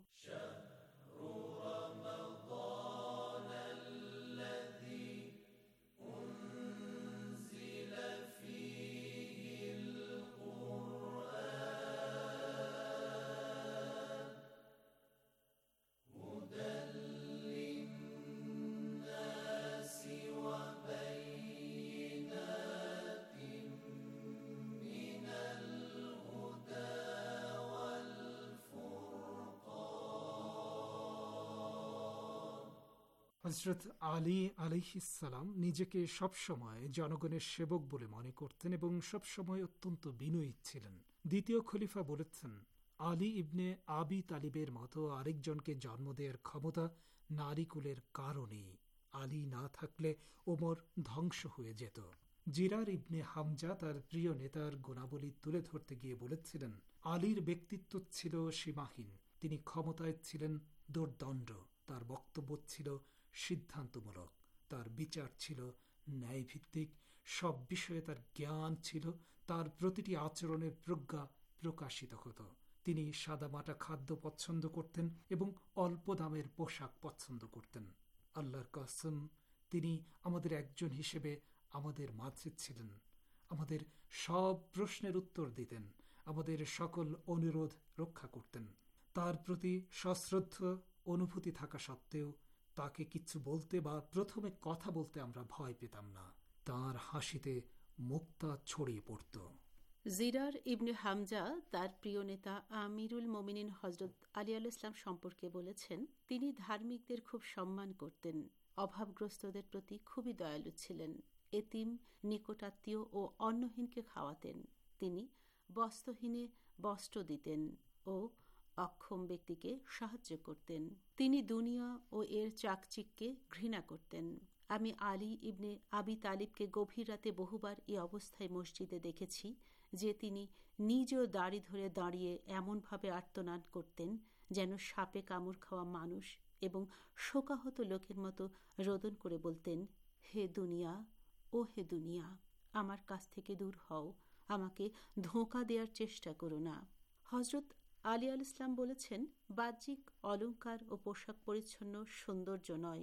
হযরত আলী আলাইহিস সালাম নিজেকে সবসময় জনগণের সেবক বলে মনে করতেন এবং সবসময় অত্যন্ত বিনয়ী ছিলেন। দ্বিতীয় খলিফা বলেছেন, আলী ইবনে আবি তালিবের মতো আরেকজনকে জন্ম দেওয়ার ক্ষমতা নারীকুলের কারণেই। আলী না থাকলে ওমর ধ্বংস হয়ে যেত। জিরার ইবনে হামজা তার প্রিয় নেতার গুণাবলী তুলে ধরতে গিয়ে বলেছিলেন, আলীর ব্যক্তিত্ব ছিল সীমাহীন, তিনি ক্ষমতায় ছিলেন দুর্দণ্ড, তার বক্তব্য ছিল সিদ্ধান্তমূলক, তার বিচার ছিল ন্যায়ভিত্তিক, সব বিষয়ে তার জ্ঞান ছিল, তার প্রতিটি আচরণের প্রজ্ঞা প্রকাশিত হতো। তিনি সাদামাটা খাদ্য পছন্দ করতেন এবং অল্প দামের পোশাক পছন্দ করতেন। আল্লাহর কসম, তিনি আমাদের একজন হিসেবে আমাদের মাঝে ছিলেন, আমাদের সব প্রশ্নের উত্তর দিতেন, আমাদের সকল অনুরোধ রক্ষা করতেন। তার প্রতি সশ্রদ্ধ অনুভূতি থাকা সত্ত্বেও তাকে কিছু বলতে বা প্রথমে কথা বলতে আমরা ভয় পেতাম না। তার হাসিতে মুক্তা ছড়িয়ে পড়ত। জিরার ইবনে হামজা তার প্রিয় নেতা আমিরুল মোমিনিন হযরত আলী আলাইহিস সালাম সম্পর্কে বলেছেন, তিনি ধার্মিকদের খুব সম্মান করতেন, অভাবগ্রস্তদের প্রতি খুবই দয়ালু ছিলেন, এতিম, নিকটাত্মীয় ও অন্নহীনকে খাওয়াতেন, তিনি বস্ত্রহীনে বস্ত্র দিতেন ও অক্ষম ব্যক্তিকে সাহায্য করতেন। তিনি দুনিয়া ও এর চাকচিককে ঘৃণা করতেন। আমি আলী ইবনে আবি তালিবকে গভীর রাতে বহুবার এই অবস্থায় মসজিদে দেখেছি যে তিনি নিজেও দাড়ি ধরে দাঁড়িয়ে এমনভাবে আর্তনাদ করতেন যেন সাপে কামড় খাওয়া মানুষ, এবং শোকাহত লোকের মতো রোদন করে বলতেন, হে দুনিয়া, ও হে দুনিয়া, আমার কাছ থেকে দূর হও, আমাকে ধোঁকা দেওয়ার চেষ্টা করো না। হযরত আলী আল ইসলাম বলেছেন, বাহ্যিক অলঙ্কার ও পোশাক পরিচ্ছন্ন সৌন্দর্য নয়,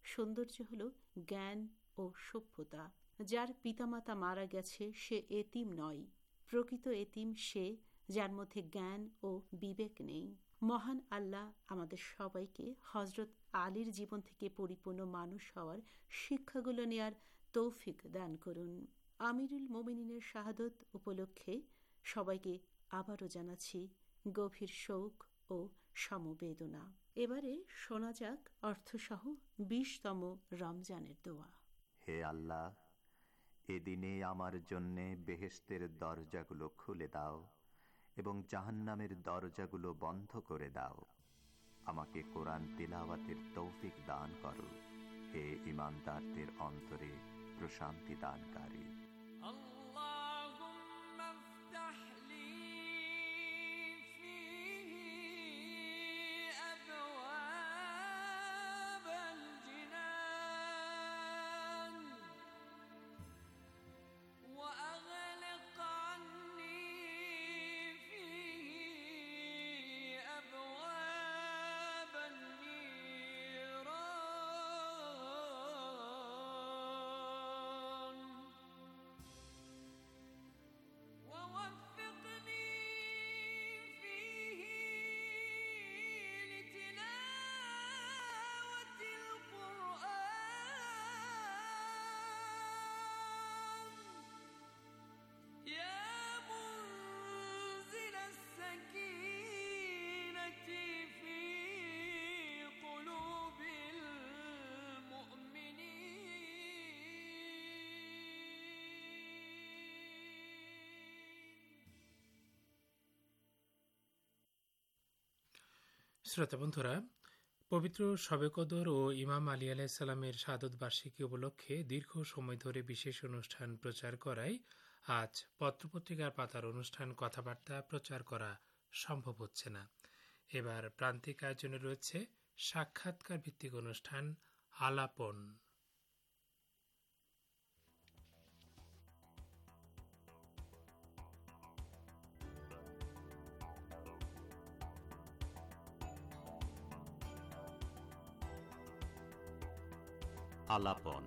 সৌন্দর্য হল জ্ঞান ও সভ্যতা। যার পিতামাতা মারা গেছে সে এতিম নয়, প্রকৃত এতিম সে যার মধ্যে জ্ঞান ও বিবেক নেই। মহান আল্লাহ আমাদের সবাইকে হজরত আলীর জীবন থেকে পরিপূর্ণ মানুষ হওয়ার শিক্ষাগুলো নেয়ার তৌফিক দান করুন। আমিরুল মোমিনিনের শাহাদত উপলক্ষে সবাইকে আবারও জানাচ্ছি গভীর শোক ও সমবেদনা। এবারে শোনা যাক অর্থসহ 20তম রমজানের দোয়া। হে আল্লাহ, এদিনে আমার জন্যে বেহেশতের দরজাগুলো খুলে দাও এবং জাহান্নামের দরজাগুলো বন্ধ করে দাও। আমাকে কোরআন তিলাওয়াতের তৌফিক দান করো, হে ঈমানদারদের অন্তরে প্রশান্তি দানকারী। শ্রোতা বন্ধুরা, পবিত্র শবে কদর ও ইমাম আলী আলাইহিসসালামের শাহাদত বার্ষিকী উপলক্ষে দীর্ঘ সময় ধরে বিশেষ অনুষ্ঠান প্রচার করায় আজ পত্রপত্রিকার পাতার অনুষ্ঠান কথাবার্তা প্রচার করা সম্ভব হচ্ছে না। এবার প্রান্তিক আয়োজনে রয়েছে সাক্ষাৎকার ভিত্তিক অনুষ্ঠান আলাপন। আলাপন।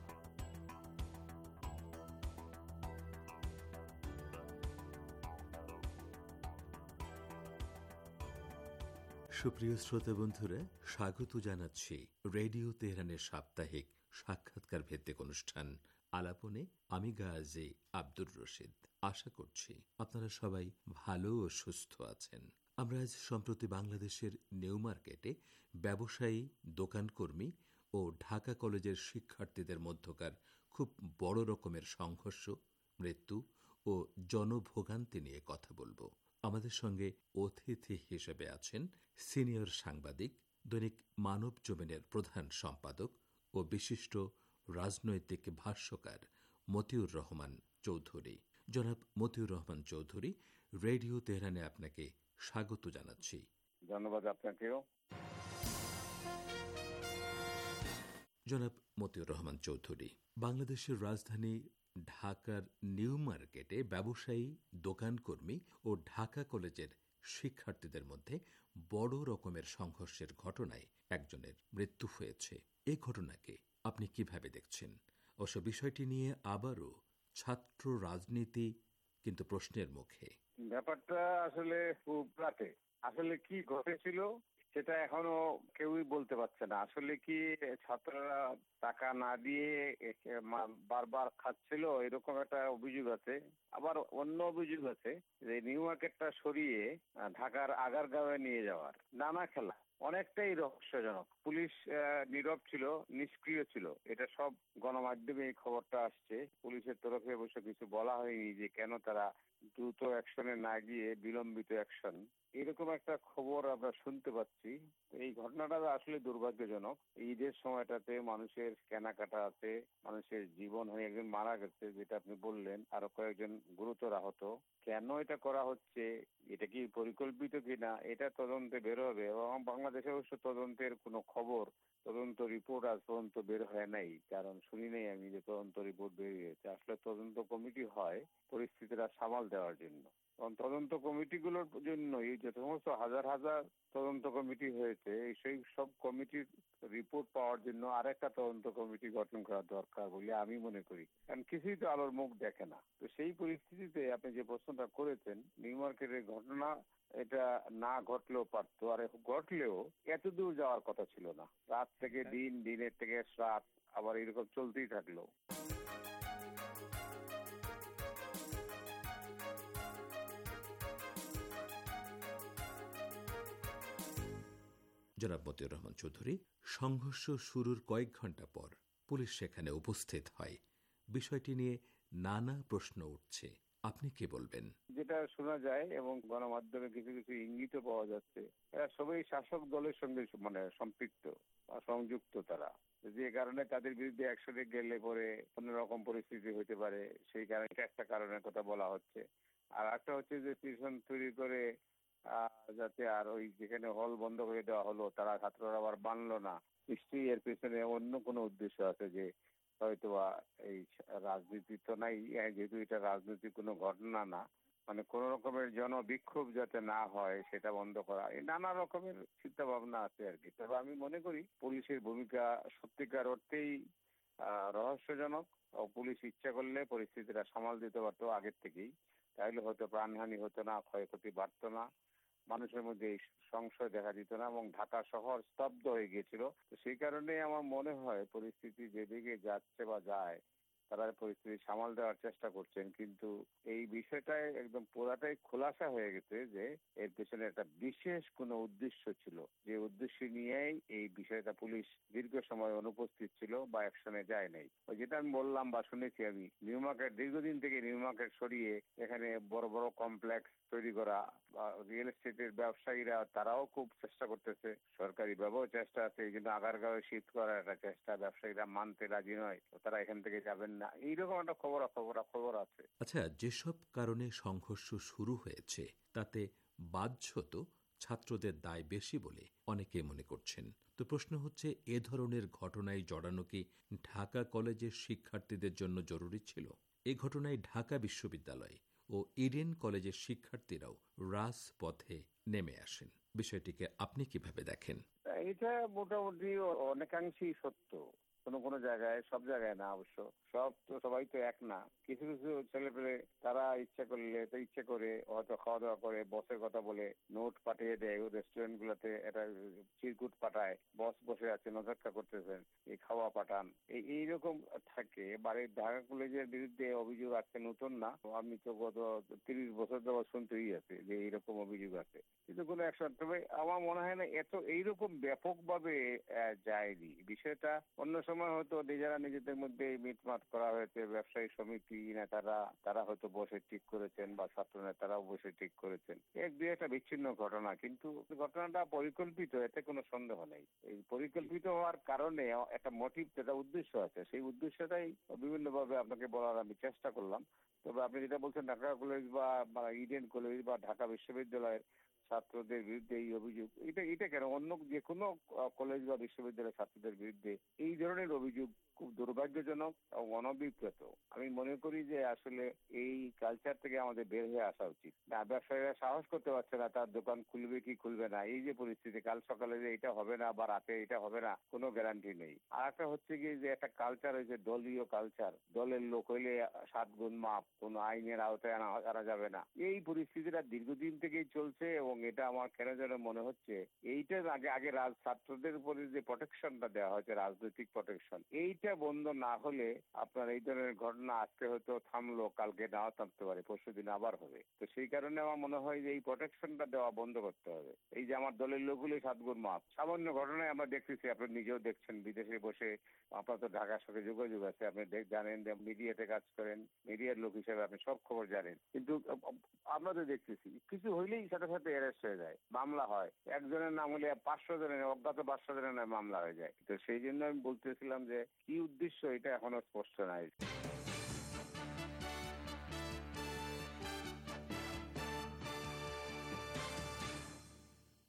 সুপ্রিয় শ্রোতা বন্ধুরা, স্বাগত জানাচ্ছি রেডিও তেহরানের সাপ্তাহিক সাক্ষাৎকার ভিত্তিক অনুষ্ঠান আলাপনে। আমি গাজী আব্দুর রশিদ। আশা করছি আপনারা সবাই ভালো ও সুস্থ আছেন। আমরা আজ সম্প্রতি বাংলাদেশের নিউ মার্কেটে ব্যবসায়ী, দোকানকর্মী ও ঢাকা কলেজের শিক্ষার্থীদের মধ্যকার খুব বড় রকমের সংঘর্ষ, মৃত্যু ও জনভোগান্তি নিয়ে কথা বলবো। আমাদের সঙ্গে অতিথি হিসেবে আছেন সিনিয়র সাংবাদিক, দৈনিক মানব জমিনের প্রধান সম্পাদক ও বিশিষ্ট রাজনৈতিক ভাষ্যকার মতিউর রহমান চৌধুরী। জনাব মতিউর রহমান চৌধুরী, রেডিও তেহরানে আপনাকে স্বাগত জানাচ্ছি। ধন্যবাদ আপনাকেও। জনাব মতিউর রহমান চৌধুরী, বাংলাদেশের রাজধানী ঢাকার নিউ মার্কেটে ব্যবসায়ী, দোকানকর্মী ও ঢাকা কলেজের শিক্ষার্থীদের মধ্যে বড় রকমের সংঘর্ষের ঘটনায় একজনের মৃত্যু হয়েছে। এই ঘটনাকে আপনি কিভাবে দেখছেন? অবশ্য বিষয়টি নিয়ে আবারও ছাত্র রাজনীতি কিন্তু প্রশ্নের মুখে। ব্যাপারটা আসলে খুব রাতে আসলে কি ঘটেছিল সেটা এখনো কেউই বলতে পারছে না। আসলে কি ছাত্ররা টাকা না দিয়ে বারবার খাচ্ছিল, এরকম একটা অভিযোগ আছে। আবার অন্য অভিযোগ আছে যে নিউ মার্কেটটা সরিয়ে ঢাকার আগারগাঁওয়ে নিয়ে যাওয়ার। নানা খেলা, অনেকটাই রহস্যজনক। পুলিশ নীরব ছিল, নিষ্ক্রিয় ছিল। এটা সব গণমাধ্যমে এই খবরটা আসছে। পুলিশের তরফে অবশ্য কিছু বলা হয়নি যে কেন তারা দ্রুত অ্যাকশনে না গিয়ে বিলম্বিত অ্যাকশন, এরকম একটা খবর আমরা শুনতে পাচ্ছি। এই ঘটনাটা আসলে দুর্ভাগ্যজনক। ঈদের সময়টাতে মানুষের কেনাকাটা আছে, মানুষের জীবন হয়ে একজন মারা গেছে, যেটা আপনি বললেন, আরো কয়েকজন গুরুতর আহত। কেন এটা করা হচ্ছে, এটা কি পরিকল্পিত কিনা, এটা তদন্তে বের হবে। এবং বাংলাদেশে অবশ্য তদন্তের কোনো খবর তদন্ত রিপোর্ট আজ পর্যন্ত বের হয় নাই, কারণ শুনি নাই আমি যে তদন্ত রিপোর্ট বেরিয়েছে। আসলে তদন্ত কমিটি হয় পরিস্থিতিটা সামাল দেওয়ার জন্য। কারণ তদন্ত কমিটিগুলোর জন্য এই যে সমস্ত হাজার হাজার তদন্ত কমিটি হয়েছে, সেই সব কমিটির রিপোর্ট পাওয়ার জন্য আরেকটা তদন্ত কমিটি গঠন করা দরকার বলে আমি মনে করি। কারণ কিছুই তো আলোর মুখ দেখে না। তো সেই পরিস্থিতিতে আপনি যে প্রশ্নটা করেছেন, নিউ মার্কেটের ঘটনা, এটা না ঘটলেও পারতো, আর ঘটলেও এত দূর যাওয়ার কথা ছিল না। রাত থেকে দিন, দিনের থেকে রাত, আবার এরকম চলতেই থাকলো। জনাব মতিউর রহমান চৌধুরী, সংঘর্ষ শুরুর কয়েক ঘন্টা পর পুলিশ সেখানে উপস্থিত হয়। বিষয়টি নিয়ে নানা প্রশ্ন উঠছে, আপনি কি বলবেন? যেটা শোনা যায় এবং গণমাধ্যমে কিছু কিছু ইঙ্গিত পাওয়া যাচ্ছে, এরা সবাই শাসক দলের সঙ্গে সম্পৃক্ত বা সংযুক্ত। তারা যে কারণে তাদের বিরুদ্ধে একসাথে গেলে পরে অন্যরকম পরিস্থিতি হতে পারে, সেই কারণে একটা কারণের কথা বলা হচ্ছে। আর একটা হচ্ছে যে পিছন তৈরি করে যাতে আর ওই যেখানে হল বন্ধ করে দেওয়া হলো, তারা ছাত্ররা আবার মানলো না। নিশ্চয়ই এর পেছনে অন্য কোনো উদ্দেশ্য আছে, যে হয়তোবা এই রাজনীতি তো নাই, যেহেতু এটা রাজনৈতিক কোনো ঘটনা না, মানে কোন রকমের জনবিক্ষোভ যাতে না হয় সেটা বন্ধ করা, এই নানা রকমের চিন্তা ভাবনা আছে আর কি। তবে আমি মনে করি পুলিশের ভূমিকা সত্যিকার অর্থেই রহস্যজনক। পুলিশ ইচ্ছা করলে পরিস্থিতিটা সামাল দিতে পারতো আগের থেকেই, তাইলে হয়তো প্রাণহানি হতো না, ক্ষয়ক্ষতি বাড়তো না, মানুষের মধ্যে এই সংশয় দেখা দিত না, এবং ঢাকা শহর স্তব্ধ হয়ে গিয়েছিল। তো সেই কারণে আমার মনে হয় পরিস্থিতি যেদিকে যাচ্ছে বা যায়, তারা পরিস্থিতি সামাল দেওয়ার চেষ্টা করছেন। কিন্তু এই বিষয়টাই একদম পুরাটাই খোলাসা হয়ে গেছে যে এর পেছনে একটা বিশেষ কোনো উদ্দেশ্য ছিল, যে উদ্দেশ্য নিয়েই এই বিষয়টা পুলিশ দীর্ঘ সময় অনুপস্থিত ছিল বা অ্যাকশনে যায় নাই। ওই যেটা আমি বললাম বা শুনেছি আমি, নিউ মার্কেট দীর্ঘদিন থেকে নিউ মার্কেট সরিয়ে এখানে বড় বড় কমপ্লেক্স তৈরি করা, বা রিয়েল এস্টেটের ব্যবসায়ীরা তারাও খুব চেষ্টা করতেছে, সরকারি ভাবেও চেষ্টা আছে, কিন্তু আগারগাঁও শিফট করার একটা চেষ্টা, ব্যবসায়ীরা মানতে রাজি নয়, তারা এখান থেকে যাবেন না, এইরকম একটা খবর আছে। আচ্ছা, যেসব কারণে সংঘর্ষ শুরু হয়েছে তাতে বাধ্যত ছাত্রদের দায় বেশি বলে অনেকে মনে করছেন। তো প্রশ্ন হচ্ছে, এ ধরনের ঘটনায় জড়ানো কি ঢাকা কলেজের শিক্ষার্থীদের জন্য জরুরি ছিল? এই ঘটনায় ঢাকা বিশ্ববিদ্যালয় ও ইডেন কলেজের শিক্ষার্থীরাও রাজপথে নেমে আসেন। বিষয়টিকে আপনি কিভাবে দেখেন? এটা মোটামুটি অনেকাংশেই সত্য। কোনো জায়গায়, সব জায়গায় না অবশ্য, সবাই তো এক না। কিছু কিছু ছেলেপেলে তারা ইচ্ছা করে হয়তো খাওয়া দাওয়া করে, বসের কথা বলে নোট পাঠিয়ে দেয়, রেস্টুরেন্ট গুলোতে একটা চিরকুট পাঠায়, বস বসে আছেন অপেক্ষা করতেছেন, এই খাওয়া পাঠান, এইরকম থাকে। বাড়ির ঢাকা কলেজের বিরুদ্ধে অভিযোগ আছে, নতুন না, আমি তো গত 30 বছর ধরে শুনতেই আছে যে এইরকম অভিযোগ আছে, কিন্তু কোনো অ্যাকশন। তবে আমার মনে হয় না এত এইরকম ব্যাপকভাবে যায়নি বিষয়টা। অন্য সময় হয়তো নিজেরা নিজেদের মধ্যে মিটমাট করা হয়েছে, ব্যবসায়ী সমিতি নেতারা তারা হয়তো বসে ঠিক করেছেন, বা ছাত্র নেতারাও বসে ঠিক করেছেন, এক দুই একটা বিচ্ছিন্ন ঘটনা, কিন্তু ঘটনাটা পরিকল্পিত, এতে কোনো সন্দেহ নেই। এই পরিকল্পিত হওয়ার কারণে একটা মোটিভ, যেটা উদ্দেশ্য আছে, সেই উদ্দেশ্যটাই বিভিন্নভাবে আপনাকে বলার আমি চেষ্টা করলাম। তবে আপনি যেটা বলছেন ঢাকা কলেজ বা ইডেন কলেজ বা ঢাকা বিশ্ববিদ্যালয়ের ছাত্রদের বিরুদ্ধে এই অভিযোগ, এটা কেন অন্য যে কোনো কলেজ বা বিশ্ববিদ্যালয়ের ছাত্রদের বিরুদ্ধে এই ধরনের অভিযোগ খুব দুর্ভাগ্যজনক এবং অনভিপ্রেত। আমি মনে করি যে আসলে এই কালচার থেকে আমাদের বের হয়ে আসা উচিত। না, ব্যবসায়ীরা সাহস করতে পারছে না তার দোকান খুলবে কি খুলবে না, এই যে পরিস্থিতি, কাল সকালে যে এটা হবে না বা রাতে এটা হবে না কোনো গ্যারান্টি নেই। আর একটা হচ্ছে কি যে একটা কালচার হয়েছে দলীয় কালচার, দলের লোক হইলে 7 গুণ মাপ, কোনো আইনের আওতায় আনা যাবে না, এই পরিস্থিতিটা দীর্ঘদিন থেকেই চলছে। এবং এটা আমার কেন যেন মনে হচ্ছে এইটার আগে ছাত্রদের উপরে যে প্রোটেকশনটা দেওয়া হয়েছে, রাজনৈতিক প্রোটেকশন, এইটা বন্ধ না হলে আপনার এই ধরনের ঘটনা আজকে হয়তো থামলো, কালকে নাও থামতে পারে, পরশুদিন আবার হবে। তো সেই কারণে আমার মনে হয় যে এই প্রোটেকশনটা দেওয়া বন্ধ করতে হবে। এই যে আমার দলের লোকগুলি 7 গুণ মাপ, সামান্য ঘটনায় আমরা দেখতেছি, আপনি নিজেও দেখছেন, বিদেশে বসে আপনার তো ঢাকার সাথে যোগাযোগ আছে, আপনি জানেন যে মিডিয়াতে কাজ করেন, মিডিয়ার লোক হিসেবে আপনি সব খবর জানেন, কিন্তু আমরা তো দেখতেছি কিছু হইলেই সাথে সাথে অ্যারেস্ট হয়ে যায়, মামলা হয়, একজনের নাম হলে 500 জনের, অজ্ঞাত 500 জনের মামলা হয়ে যায়। তো সেই জন্য আমি বলতেছিলাম যে কি উদ্দেশ্য এটা এখনো স্পষ্ট নাই।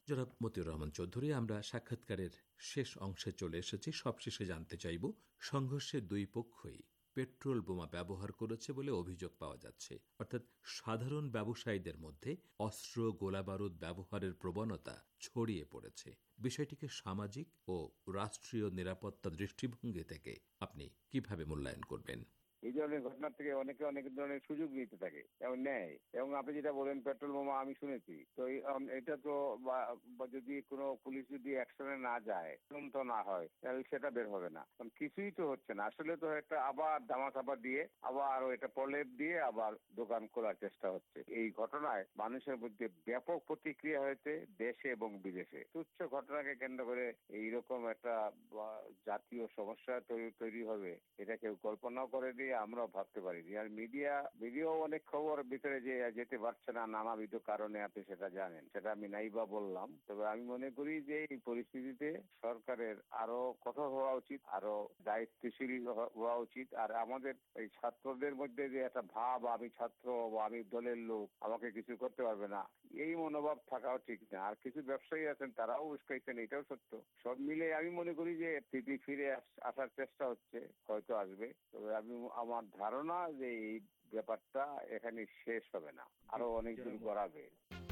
জনাব মতিউর রহমান চৌধুরী, আমরা সাক্ষাৎকারের শেষ অংশে চলে এসেছি। সবশেষে জানতে চাইব, সংঘর্ষে দুই পক্ষই পেট্রোল বোমা ব্যবহার করেছে বলে অভিযোগ পাওয়া যাচ্ছে, অর্থাৎ সাধারণ ব্যবসায়ীদের মধ্যে অস্ত্র গোলাবারুদ ব্যবহারের প্রবণতা ছড়িয়ে পড়েছে। বিষয়টিকে সামাজিক ও রাষ্ট্রীয় নিরাপত্তা দৃষ্টিভঙ্গি থেকে আপনি কিভাবে মূল্যায়ন করবেন? এই ধরনের ঘটনা থেকে অনেকে অনেক ধরনের সুযোগ নিতে থাকে এবং নেয়। এবং আপনি যেটা বলেন পেট্রোল বোমা, আমি শুনেছি তো এটা তো যদি কোনো পুলিশ যদি অ্যাকশনে না যায়, তদন্ত না হয়, তাহলে সেটা বের হবে না। কারণ কিছুই তো হচ্ছে না। আসলে তো একটা আবার ধামাচাপা দিয়ে আবার এটা প্রলেপ দিয়ে আবার দোকান খোলার চেষ্টা হচ্ছে। এই ঘটনায় মানুষের মধ্যে ব্যাপক প্রতিক্রিয়া হয়েছে দেশে এবং বিদেশে। তুচ্ছ ঘটনাকে কেন্দ্র করে এইরকম একটা জাতীয় সমস্যা তৈরি হবে, এটা কেউ কল্পনাও করে দিয়ে আমরাও ভাবতে পারিনি। আর মিডিয়াও অনেক খবর ভিতরে যে যেতে পারছে না নানাবিধ কারণে, আপনি সেটা জানেন, সেটা আমি নাইবা বললাম। তবে আমি মনে করি যে এই পরিস্থিতিতে সরকারের আরো কঠোর হওয়া উচিত, আরো দায়িত্বশীল হওয়া উচিত। আর আমাদের এই ছাত্রদের মধ্যে যে একটা ভাব, আমি ছাত্র বা আমি দলের লোক, আমাকে কিছু করতে পারবে না, এই মনোভাব থাকাও ঠিক না। আর কিছু ব্যবসায়ী আছেন, তারাও উস্কাইছেন, এটাও সত্য। সব মিলে আমি মনে করি যে স্থিতি ফিরে আসার চেষ্টা হচ্ছে, হয়তো আসবে। তবে আমার ধারণা যে এই ব্যাপারটা এখানে শেষ হবে না, আরো অনেক দূর গড়াবে।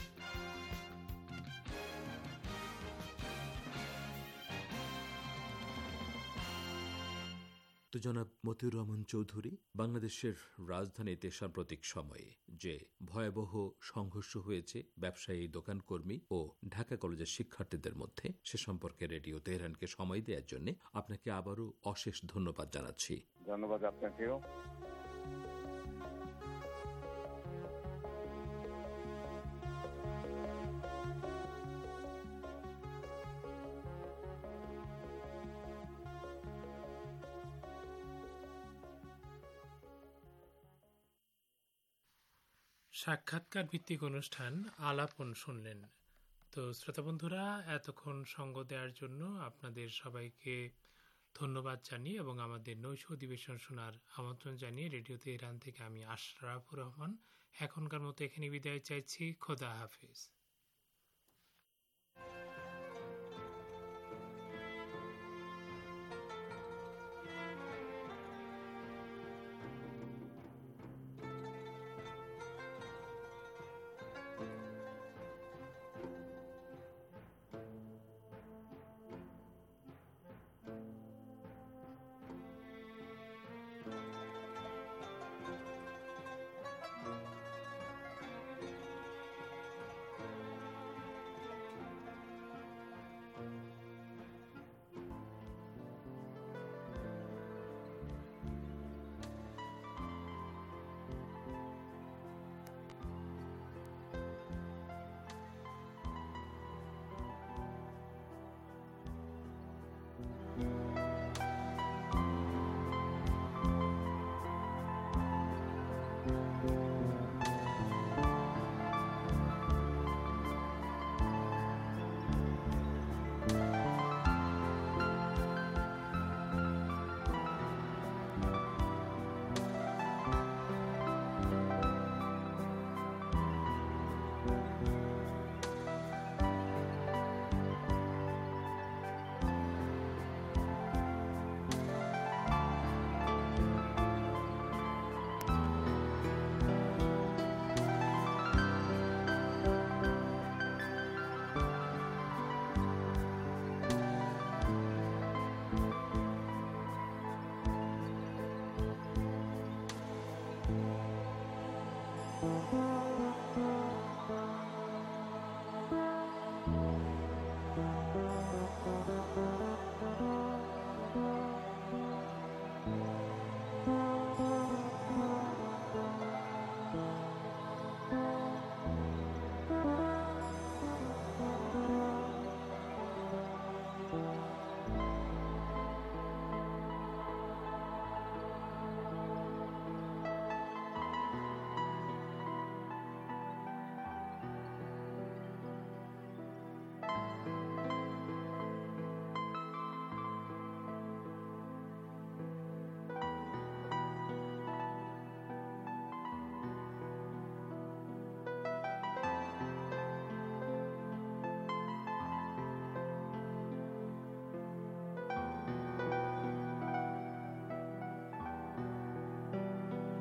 তো জনাব মতিউর রহমান চৌধুরী, বাংলাদেশের রাজধানীতে সাম্প্রতিক সময়ে যে ভয়াবহ সংঘর্ষ হয়েছে ব্যবসায়ী, দোকানকর্মী ও ঢাকা কলেজের শিক্ষার্থীদের মধ্যে, সে সম্পর্কে রেডিও তেহরানকে সময় দেওয়ার জন্য আপনাকে আবারও অশেষ ধন্যবাদ জানাচ্ছি। ধন্যবাদ আপনাকেও। সাক্ষাৎকার ভিত্তিক অনুষ্ঠান আলাপন শুনলেন। তো শ্রোতা বন্ধুরা, এতক্ষণ সঙ্গ দেওয়ার জন্য আপনাদের সবাইকে ধন্যবাদ জানিয়ে এবং আমাদের নৈশ অধিবেশন শোনার আমন্ত্রণ জানিয়ে রেডিও তেহরান থেকে আমি আশরাফুর রহমান এখনকার মতো এখানে বিদায় চাইছি। খোদা হাফেজ।